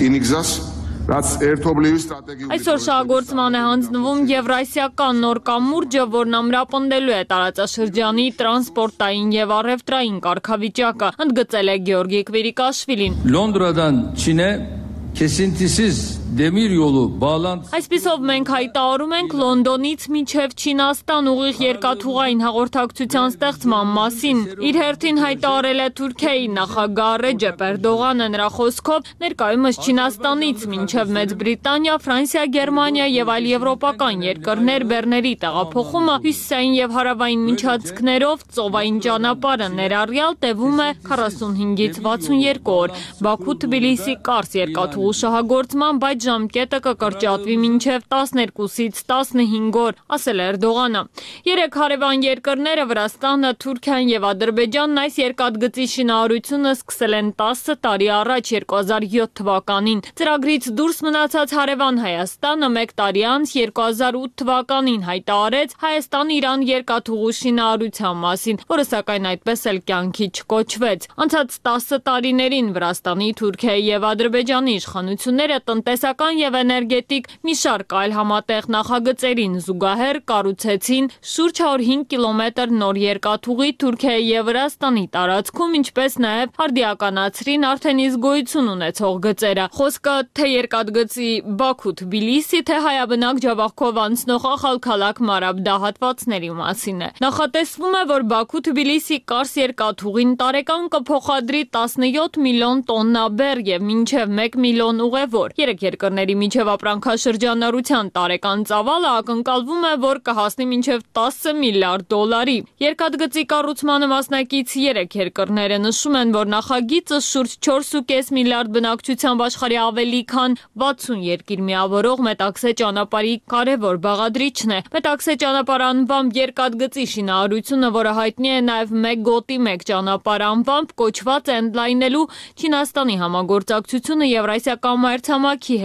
Այսօր շահագործման է հանձնվում Եվրասիական նոր կամուրջը, որն ամրապնդելու է տարածաշրջանի տրանսպորտային եւ առևտրային կարգավիճակը, ընդգծել է Գեորգի Քվիրիկաշվիլին։ Լոնդրոդան Չինե kesintisiz demir yolu bağlantı. Այսպիսով մենք հայտարարում ենք Լոնդոնից մինչև Չինաստան ուղիղ երկաթուղային հաղորդակցության ստեղծման մասին։ Իր հերթին հայտարարել է Թուրքիայի նախագահ Ռեջեփ Էրդողանը, նրա խոսքով ներկայումս Չինաստանից մինչև Մեծ Բրիտանիա, Ֆրանսիա, Գերմանիա եւ այլ եվրոպական երկրներ բեռների տեղափոխումը հյուսիսային եւ հարավային միջանցքներով ծովային ճանապարհը ներառյալ տևում է 45-ից 62 օր։ Բաքու-Թբիլիսի Կարս երկաթուղու շահագործման բայց ժամկետը կկրճատվի մինչև 12-ից 15 օր, ասել է Էրդողանը։ Երեք հարևան երկրները Վրաստանը, Թուրքիան եւ Ադրբեջանն այս երկաթգծի շինարարությունը սկսել են 10 տարի առաջ 2007 թվականին։ Ծրագրից դուրս մնացած հարևան Հայաստանը 1 տարի անց 2008 թվականին հայտարարեց Հայաստան-Իրան երկաթուղու շինարարության մասին, որը սակայն այդպես էլ կյանքի չկոչվեց։ Անցած 10 տարիներին Վրաստանի, Թուրքիայի եւ Ադրբեջանի իշխանությունները տնտեսական եւ էներգետիկ մի շարք այլ համատեղ նախագծերին զուգահեռ կառուցեցին շուրջ 105 կիլոմետր նոր երկաթուղի Թուրքիայի եւ Վրաստանի տարածքում, ինչպես նաեւ արդիականացրին արդեն իսկ գոյություն ունեցող գծերը։ Խոսքը թե երկաթգծի Բաքու-Թբիլիսի, թե հայաբնակ Ջավախքով անցնող Ախալքալակ Մարաբդա հատվածների մասին է։ Նախատեսվում է, որ Բաքու-Թբիլիսի Կարս երկաթուղին տարեկան կփոխադրի 17 միլիոն տոննա բեռ եւ մինչեւ 1 միլիոն ուղևոր։ Երեք երկրների միջև ապրանքաշրջանառության տարեկան ծավալը ակնկալվում է, որ կհասնի մինչև 10 միլիարդ դոլարի։ Երկաթգծի կառուցմանը մասնակից երեք երկրները նշում են, որ նախագիծը շուրջ 4.5 միլիարդ բնակչությամբ աշխարհի ավելի քան 60 երկիր միավորող Մետաքսե ճանապարհի կարևոր բաղադրիչն է։ Մետաքսե ճանապարհ անվամբ երկաթգծի շինարարությունը, որը հայտնի է նաև 1 գոտի 1 ճանապարհ անվամբ, կոչված է ընդլայնելու Չինաստանի համագործակցությունը Եվրասիական մայրցամաքի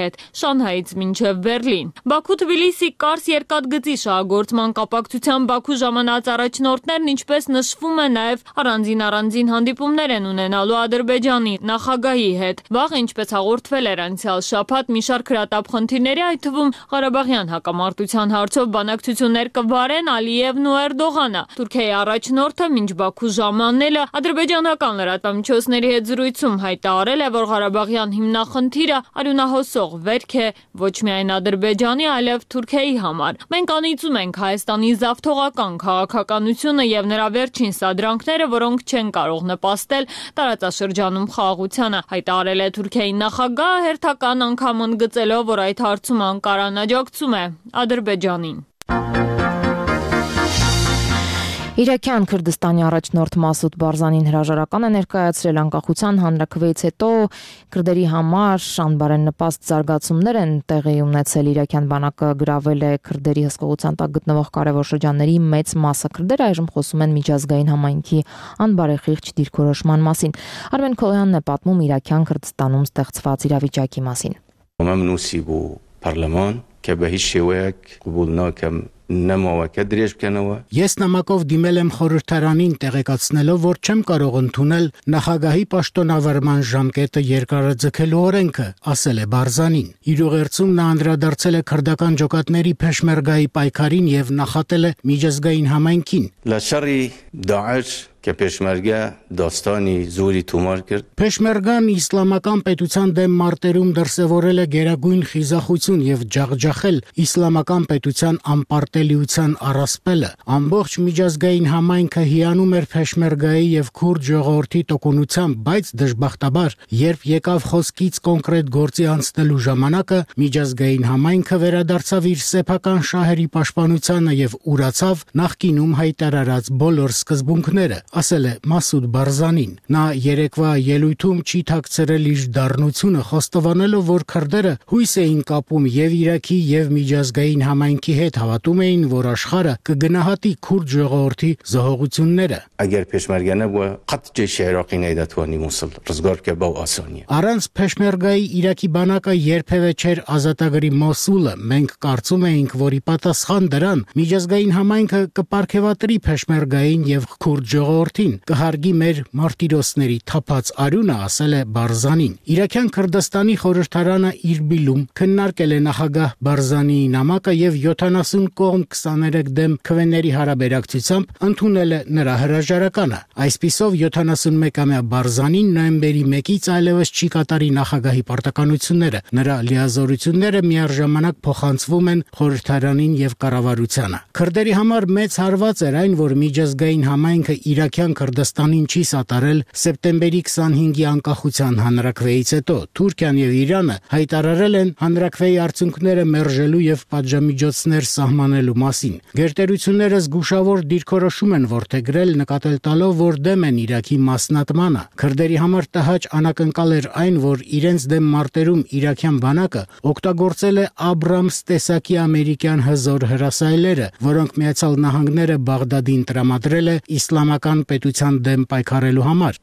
հետ Շանհայից մինչև Բերլին։ Բաքու-Թբիլիսի Կարս երկաթգծի շահագործման կապակցությամբ Բաքու ժամանած առաջնորդներն ինչպես նշվում է նաև առանձին հանդիպումներ են ունենալու Ադրբեջանի նախագահի հետ։ Վաղ ինչպես հաղորդվել էր անցյալ շաբաթ մի շարք հրատապ խնդիրների, այդ թվում Ղարաբաղյան հակամարտության հարցով բանակցություններ կվարեն Ալիևն ու Էրդողանը։ Թուրքիայի առաջնորդը մինչ Բաքու ժամանելը ադրբեջանական լրատվամիջոցների հետ զրույցում հայտարարել է, որ Ղարաբաղյան հիմնախնդիրը արյունահոսող վերք է ոչ միայն Ադրբեջանի, այլև Թուրքիայի համար։ Մենք անիծում ենք Հայաստանի զավթողական քաղաքականությունը եւ նրա վերջին սադրանքները, որոնք չեն կարող նպաստել տարածաշրջանում խաղաղությանը, հայտարարել է Թուրքիայի նախագահը, հերթական անգամ ընդգծելով, որ այդ հարցում Անկարան աջակցում է Ադրբեջանին։ Իրաքյան Քրդստանի առաջնորդ Մասուդ Բարզանին հրաժարական է ներկայացրել անկախության հանրաքվեից հետո քրդերի համար անբարենպաստ զարգացումներ են տեղի ունեցել։ Իրաքյան բանակը գրավել է քրդերի հսկողության տակ գտնվող կարևոր շրջանների մեծ մասը։ Քրդերը այժմ խոսում են միջազգային համայնքի անբարեխիղճ դիրքորոշման մասին։ Արմեն Քոլյանն է պատմում Իրաքյան Քրդստանում ստեղծված իրավիճակի մասին։ Ես նամակով դիմել եմ խորհրդարանին տեղեկացնելով, որ չեմ կարող ընդունել նախագահի պաշտոնավարման ժամկետը երկարը ձգելու օրենքը, ասել է Բարզանին։ Իր ուղերձում նա անդրադարձել է քրդական ջոկատների Փեշմերգայի պայքարին եւ նախատել է միջազգային համայնքին։ Փեշմերգան իսլամական պետության դեմ մարտերում դրսևորել է գերագույն խիզախություն եւ ջախջախել իսլամական պետության անպարտելիության առասպելը։ Ամբողջ միջազգային համայնքը հիանում էր Փեշմերգայի եւ քուրդ ժողովրդի տոկունությամբ, բայց դժբախտաբար, երբ եկավ խոսքից կոնկրետ գործի անցնելու ժամանակը, միջազգային համայնքը վերադարձավ իր սեփական շահերի պաշտպանությանը եւ ուրացավ նախկինում հայտարարած բոլոր սկզբունքները, ասել է Մասուդ Բարզանին։ Նա երեկվա ելույթում չի թաքցրել իր դառնությունը, խոստովանելով, որ քրդերը հույս էին կապում եւ Իրաքի եւ միջազգային համայնքի հետ, հավատում էին, որ աշխարհը կգնահատի քուրդ ժողովրդի զոհողությունները։ Առանց Փեշմերգայի Իրաքի բանակը երբևէ չէր ազատագրի Մոսուլը։ Մենք կարծում էինք, որ ի պատասխան դրան միջազգային համայնքը կպարգևատրի Փեշմերգային եւ քուրդ ժողովրդին, կհարգի մեր մարտիրոսների թափած արյունը, ասել է Բարզանին։ Իրաքյան Քրդստանի խորհրդարանը Իրբիլում քննարկել է նախագահ Բարզանիի նամակը եւ 70 կողմ 23 դեմ քվեների հարաբերակցությամբ ընդունել է նրա հրաժարականը։ Այսպիսով 71-ամյա Բարզանին նոյեմբերի 1-ից այլևս չի կատարի նախագահի պարտականությունները։ Նրա լիազորությունները միառժամանակ փոխանցվում են խորհրդարանին եւ կառավարությանը։ Քրդերի համար մեծ հարված էր այն, որ միջազգային համայնքը Իրաքյան Քրդստանին չի սատարել սեպտեմբերի 25-ի անկախության հանրաքվեից հետո։ Թուրքիան եւ Իրանը հայտարարել են հանրաքվեի արդյունքները մերժելու եւ պատժամիջոցներ սահմանելու մասին։ Գերտերությունները զգուշավոր դիրքորոշում են որդեգրել, նկատել տալով, որ դեմ են Իրաքի մասնատմանը։ Քրդերի համար տհաճ անակնկալ էր այն, որ իրենց դեմ մարտերում իրաքյան բանակը օգտագործել է Աբրամս տեսակի ամերիկյան հզոր հրասայլերը, որոնք Միացյալ Նահանգները Բաղդադին տրամադրել է իսլամական պետության դեմ պայքարելու համար։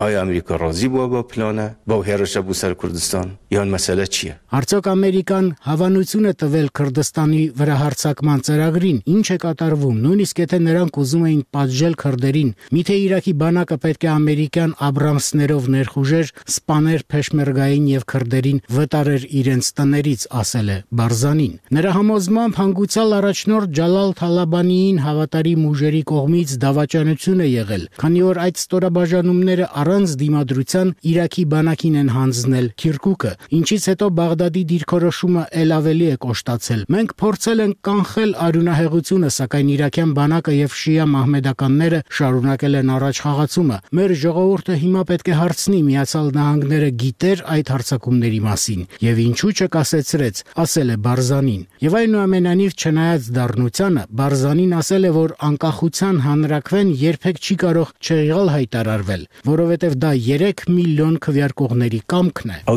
Արդյոք Ամերիկան հավանություն է տվել Քրդստանի վրա հարձակման ծրագրին, ինչ է կատարվում, նույնիսկ եթե նրանք ուզում էին պատժել քրդերին, միթե Իրաքի բանակը պետք է ամերիկյան Աբրամսներով ներխուժեր, սպաներ Փեշմերգային եւ քրդերին վտարեր իրենց տներից, ասել է Բարզանին։ Նրա համոզմամբ հանգուցյալ առաջնորդ Ջալալ Թալաբանիին հավատարիմ ուժերի կողմից դավաճանություն է եղել, քանի որ այդ ստորաբաժանումները առանց դիմադրության Իրաքի բանակին են հանձնել Քիրկուկը, ինչից հետո Բաղդադի դիրքորոշումը ել ավելի է կոշտացել։ Մենք փորձել ենք կանխել արյունահեղությունը, սակայն իրաքյան բանակը եւ շիա մահմեդականները շարունակել են առաջ խաղացումը։ Մեր ժողովուրդը հիմա պետք է հարցնի Միացյալ Նահանգները գիտեր այդ հարձակումների մասին եւ ինչու չկասեցրեց, ասել է Բարզանին։ Եվ այնուամենայնիվ չնայած դառնությանը, Բարզանին ասել է, որ անկախության հանրաքվեն երբեք չի կարող չեղյալ հայտարարվել, որովհետև դա 3 միլիոն քվեարկողների կամքն է։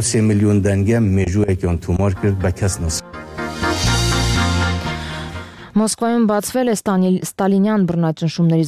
Մոսկվայում բացվել է ստալինյան բռնաճնշումների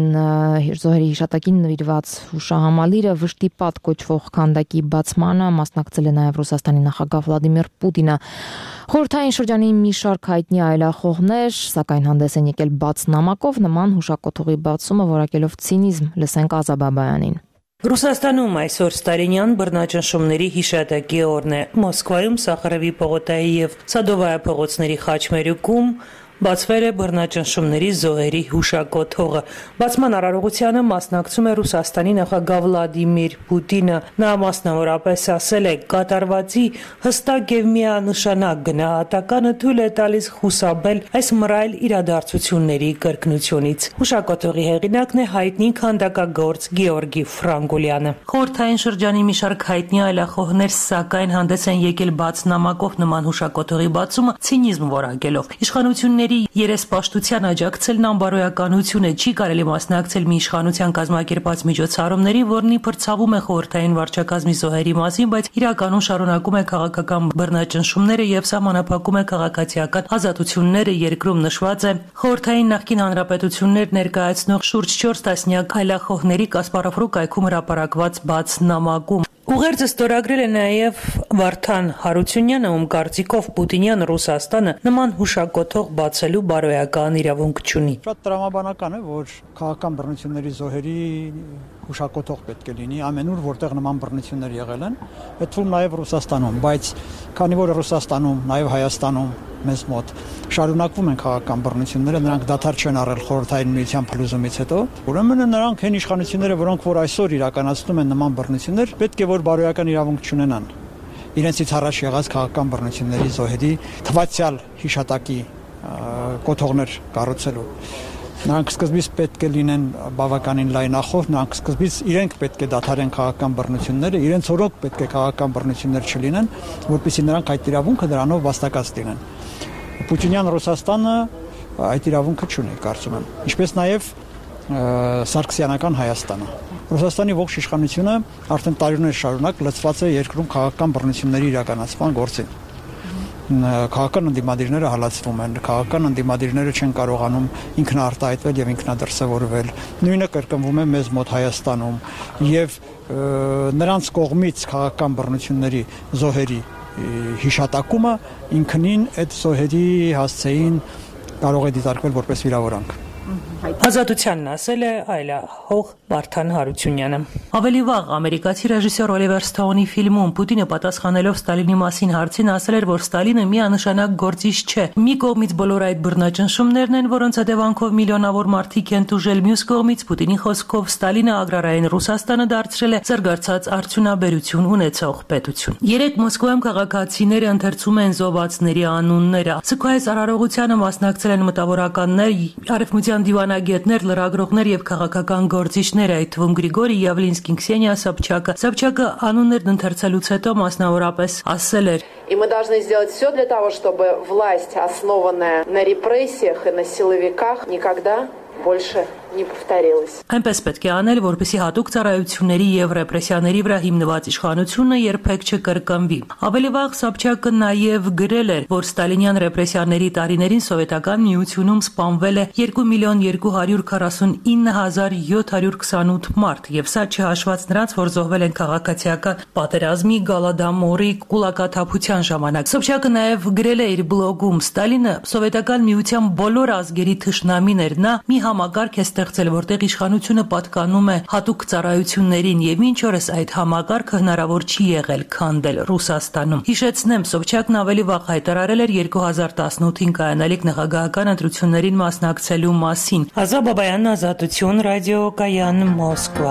զոհերի հիշատակին նվիրված հուշահամալիրը, վշտի պատ կոչվող քանդակի բացմանը մասնակցել է նաև Ռուսաստանի նախագահ Վլադիմիր Պուտինը։ Խորհրդային շրջանի մի շարք հայտնի այլախոհներ, սակայն հանդես են եկել բաց նամակով նման հուշակոթողի բացումը որակելով ցինիզմ։ Լսենք Ազա Բաբայանին։ Ռուսաստանում այսօր ստալինյան բռնաճնշումների հիշատակի օրն է։ Մոսկվայում Սախարովի փողոտայի եւ Սադովայա փողոցների խաչմերուկում բացվել է բռնաճնշումների զոհերի հուշակոթողը։ Բացման արարողությանը մասնակցում է Ռուսաստանի նախագահ Վլադիմիր Պուտինը։ Նա մասնավորապես ասել է. «Կատարվածի հստակ եւ միանշանակ գնահատականը թույլ է տալիս խուսափել այս մռայլ իրադարձությունների կրկնությունից»։ Հուշակոթողի հեղինակն է հայտնի քանդակագործ Գեորգի Ֆրանգուլյանը։ Խորհրդային շրջանի մի շարք հայտնի այլախոհներ, սակայն հանդես են եկել բաց նամակով նման հուշակոթողի բացումը ցինիզմ որակելով։ Իշխանությունների երեսպաշտության աջակցելն անբարոյականություն է, չի կարելի մասնակցել մի իշխանության կազմակերպած միջոցառումների, որն իբր ցավում է խորհրդային վարչակազմի զոհերի մասին, բայց իրականում շարունակում է քաղաքական բռնաճնշումները եւ սահմանափակում է քաղաքացիական ազատությունները, երկրում նշված է խորհրդային նախկին հանրապետություններ ներկայացնող շուրջ 4 տասնյակ այլախոհների Կասպարովրու կայքում հրապարակված բաց նամակում։ Ուղերձը ստորագրել է նաև Վարդան Հարությունյանը, ում կարծիքով Պուտինյան Ռուսաստանը նման հուշակոթող բացելու բարոյական իրավունք չունի։ Շատ տրամաբանական է, որ քաղաքական բռնությունների զոհերի հուշակոթող պետք է լինի ամենուր, որտեղ նման բռնություններ եղել են, այդ թվում նաև Ռուսաստանում, բայց քանի որ Ռուսաստանում, նաև Հայաստանում մեզ մոտ շարունակվում են քաղաքական բռնությունները, նրանք դադար չեն առել խորհրդային միության փլուզումից հետո, ուրեմն նրանք այն իշխանությունները, որոնք որ այսօր իրականացնում են նման բռնություններ, պետք է որ բարոյական իրավունք չունենան իրենցից առաջ եղած քաղաքական բռնությունների զոհերի թվացial հիշատակի կոթողներ կառուցելու։ Նրանք սկզբից պետք է լինեն բավականին լայնախոհ, նրանք սկզբից իրենք պետք է դադարեն քաղաքական բռնությունները, իրենց օրոք պետք է քաղաքական բռնություններ չլինեն, որպեսզի նրանք այդ իրավունքը դրանով վաստակած լինեն։ Պուտինյան Ռուսաստանը այդ իրավունքը չունի, կարծում եմ, ինչպես նաև Սարգսյանական Հայաստանը։ Ռուսաստանի ողջ իշխանությունը արդեն տարիներ շարունակ լծված է երկրում քաղաքական բռնությունների իրականացման գործին։ Քաղաքական ընդդիմադիրները հալածվում են, քաղաքական ընդդիմադիրները չեն կարողանում ինքնաարտահայտվել եւ ինքնադրսևորվել։ Նույնը կրկնվում է մեզ մոտ Հայաստանում եւ նրանց կողմից քաղաքական բռնությունների զոհերի հիշատակումը ինքնին այդ զոհերի հասցեին կարող է դիտարկվել որպես վիրավորանք։ Ազատությանն ասել է այլախոհ Վարդան Հարությունյանը։ Ավելի վաղ ամերիկացի ռեժիսոր Օլիվեր Սթոունի ֆիլմում Պուտինը պատասխանելով Ստալինի մասին հարցին ասել էր, որ Ստալինը միանշանակ գործիչ չէ։ Մի կողմից բոլոր այդ բռնաճնշումներն են, որոնց հետևանքով միլիոնավոր մարդիկ են տուժել, մյուս կողմից Պուտինի խոսքով Ստալինը agrarային Ռուսաստանը դարձրել է զարգացած արդյունաբերություն ունեցող պետություն։ Երեք Մոսկվայում քաղաքացիները ընթերցում են զոհվածների անունները։ Սակայն արարողությանը մասնակցել են մտավորականներ, արևմտյան դիվանագետներ, լրագրողներ եւ քաղաքական գործիչներ, այդ թվում Գրիգորի Явлинский, Քսենիա Սոբչակը։ Սոբչակը անուններն ընթերցելուց հետո մասնավորապես ասել էր. И мы должны сделать все для того, чтобы власть, основанная на репрессиях и на силовиках, никогда больше не повторилась. Այնպես պետք է անել, որպեսզի հատուկ ծառայությունների եւ ռեպրեսիաների վրա հիմնված իշխանությունը երբեք չկրկնվի։ Ավելի վաղ Սոբչակը նաեւ գրել էր, որ ստալինյան ռեպրեսիաների տարիներին սովետական միությունում սպանվել է 2,249,728 մարդ, եւ սա չհաշված նրանց, որ զոհվել են քաղաքացիական պատերազմի, գալադամորի, կուլակաթափության ժամանակ։ Սոբչակը նաեւ գրել է իր բլոգում. Ստալինը սովետական միության բոլոր ազգերի թշնամին էր, նա մի համակարգ է ստեղծել, որտեղ իշխանությունը պատկանում է հատուկ ծառայություններին եւ մինչ օրս այդ համակարգը հնարավոր չի եղել քանդել Ռուսաստանում։ Հիշեցնեմ, Սոբչակն ավելի վաղ հայտարարել էր 2018-ին կայանալիք նախագահական ընտրություններին մասնակցելու մասին։ Ազա Բաբայան, Ազատություն, ռադիոկայան, Մոսկվա։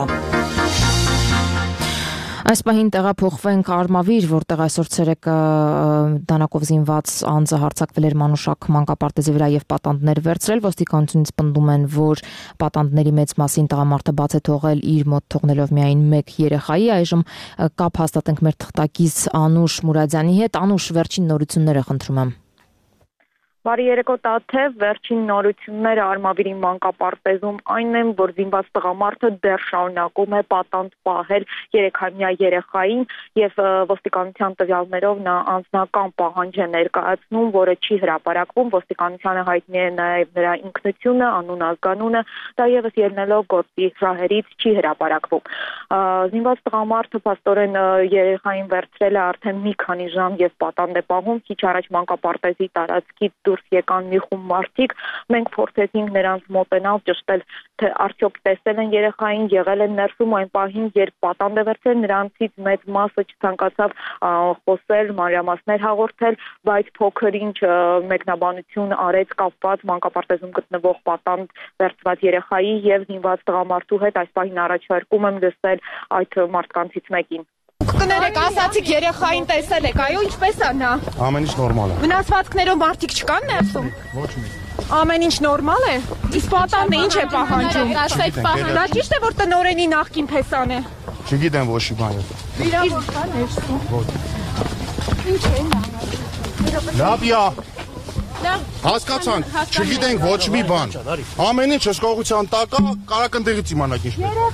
Այս պահին տեղափոխվենք Արմավիր, որտեղ այսօր ցերեկը դանակով զինված անձը հարձակվել էր մանուշակ մանկապարտեզի վրա եւ պատանդներ վերցրել։ Ոստիկանությունից պնդում են, որ պատանդների մեծ մասին տղամարդը բաց է թողել իր մոտ, թողնելով միայն 1 երեխայի։ Այժմ կապ հաստատենք մեր թղթակից Անուշ Մուրադյանի հետ։ Անուշ, վերջին նորությունները խնդրում եմ։ Բարի երեկո Տաթև, վերջին նորությունները Արմավիրի մանկապարտեզում այն են, որ զինված տղամարդը դեռ շարունակում է պատանդ պահել 3-ամյա երեխային եւ ոստիկանության տվյալներով նա անձնական պահանջ է ներկայացնում, որը չի հրապարակվում, ոստիկանությանը հայտնի է նաեւ նրա ինքնությունը, անուն, ազգանունը, դա եւս ելնելով գործի շահերից չի հրապարակվում։ Զինված տղամարդը փաստորեն երեխային վերցրել է արդեն մի քանի ժամ եւ պատանդ է պահում, քիչ առաջ մանկապարտեզի տարածքից դուրս եկան մի խումբ մարդիկ, մենք փորձեցինք նրանց մոտենալ, ճշտել, թե արդյոք տեսել են երեխային, եղել են ներսում այն պահին, երբ պատանդ է վերցրել, նրանցից մեծ մասը չցանկացավ խոսել, մանրամասներ հաղորդել, բայց փոքր ինչ մեկնաբանություն արեց կապված մանկապարտեզում գտնվող պատանդ վերցված երեխայի եւ զինված տղամարդու հետ, այս պահին առաջարկում եմ լսել այդ մարդկանցից մեկին։ Կներեք, ասացիք երեխային տեսել եք, այո, ինչպես է նա։ Ամեն ինչ նորմալ է։ Վնասվածքներով մարդիկ չկան ներսում։ Ոչ մի։ Ամեն ինչ նորմալ է։ Իսկ պատանդը ինչ է պահանջում։ Դա ճիշտ է, որ տնօրենի նախկին փեսան է։ Չգիտեմ ոչ մի բան։ Վիրավոր կա ներսում։ Ոչ։ Ինչ է նա։ Լավիա։ Հասկացանք, չգիտենք ոչ մի բան։ Ամեն ինչ հսկողության տակ է, կարակ ընդեղից իմանաք ինչ։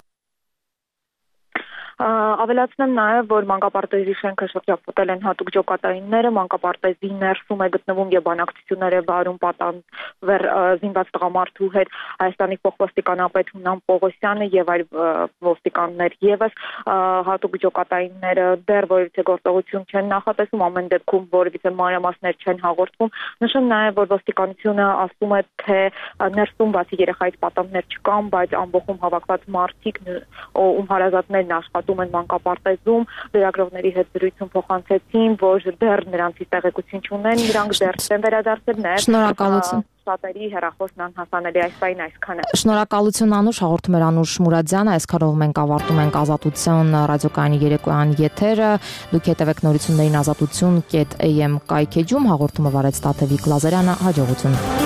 Ավելացնեմ նաև, որ մանկապարտեզի շենքը շրջապատել են հատուկ ջոկատայինները, մանկապարտեզի ներսում է գտնվում եւ բանակցություններ է վարում պատանդ զինված տղամարդու հետ Հայաստանի փոխոստիկանապետ Հունան Պողոսյանը եւ այլ ոստիկաններ եւս հատուկ ջոկատայինները դեռ որևիցե գործողություն չեն նախատեսում, ամեն դեպքում որևիցե մանրամասներ չեն հաղորդվում։ Նշեմ նաև, որ ոստիկանությունը ասում է, թե ներսում բացի երեխայից պատանդներ չկան, բայց ամբողջում հավաքված մարդիկ ում հարազատներն աշխատում են մանկապարտեզում, լրագրողների հետ զրույցում փոխանցեցին, որ դեռ նրանցից տեղեկություն չունեն, նրանք դեռ չեն վերադարձել նաև։ Շնորհակալություն։ Շատերի հեռախոսն անհասանելի այս պահին այսքանը։ Շնորհակալություն Անուշ, հաղորդում էր Անուշ Մուրադյանը, այսքանով մենք ավարտում ենք Ազատություն ռադիոկայանի երեկոյան եթերը։ Դուք հետևեք նորություններին azatutsun.am կայքեջում, հաղորդումը վարեց Տաթևիկ Լազարյանը, հաջողություն։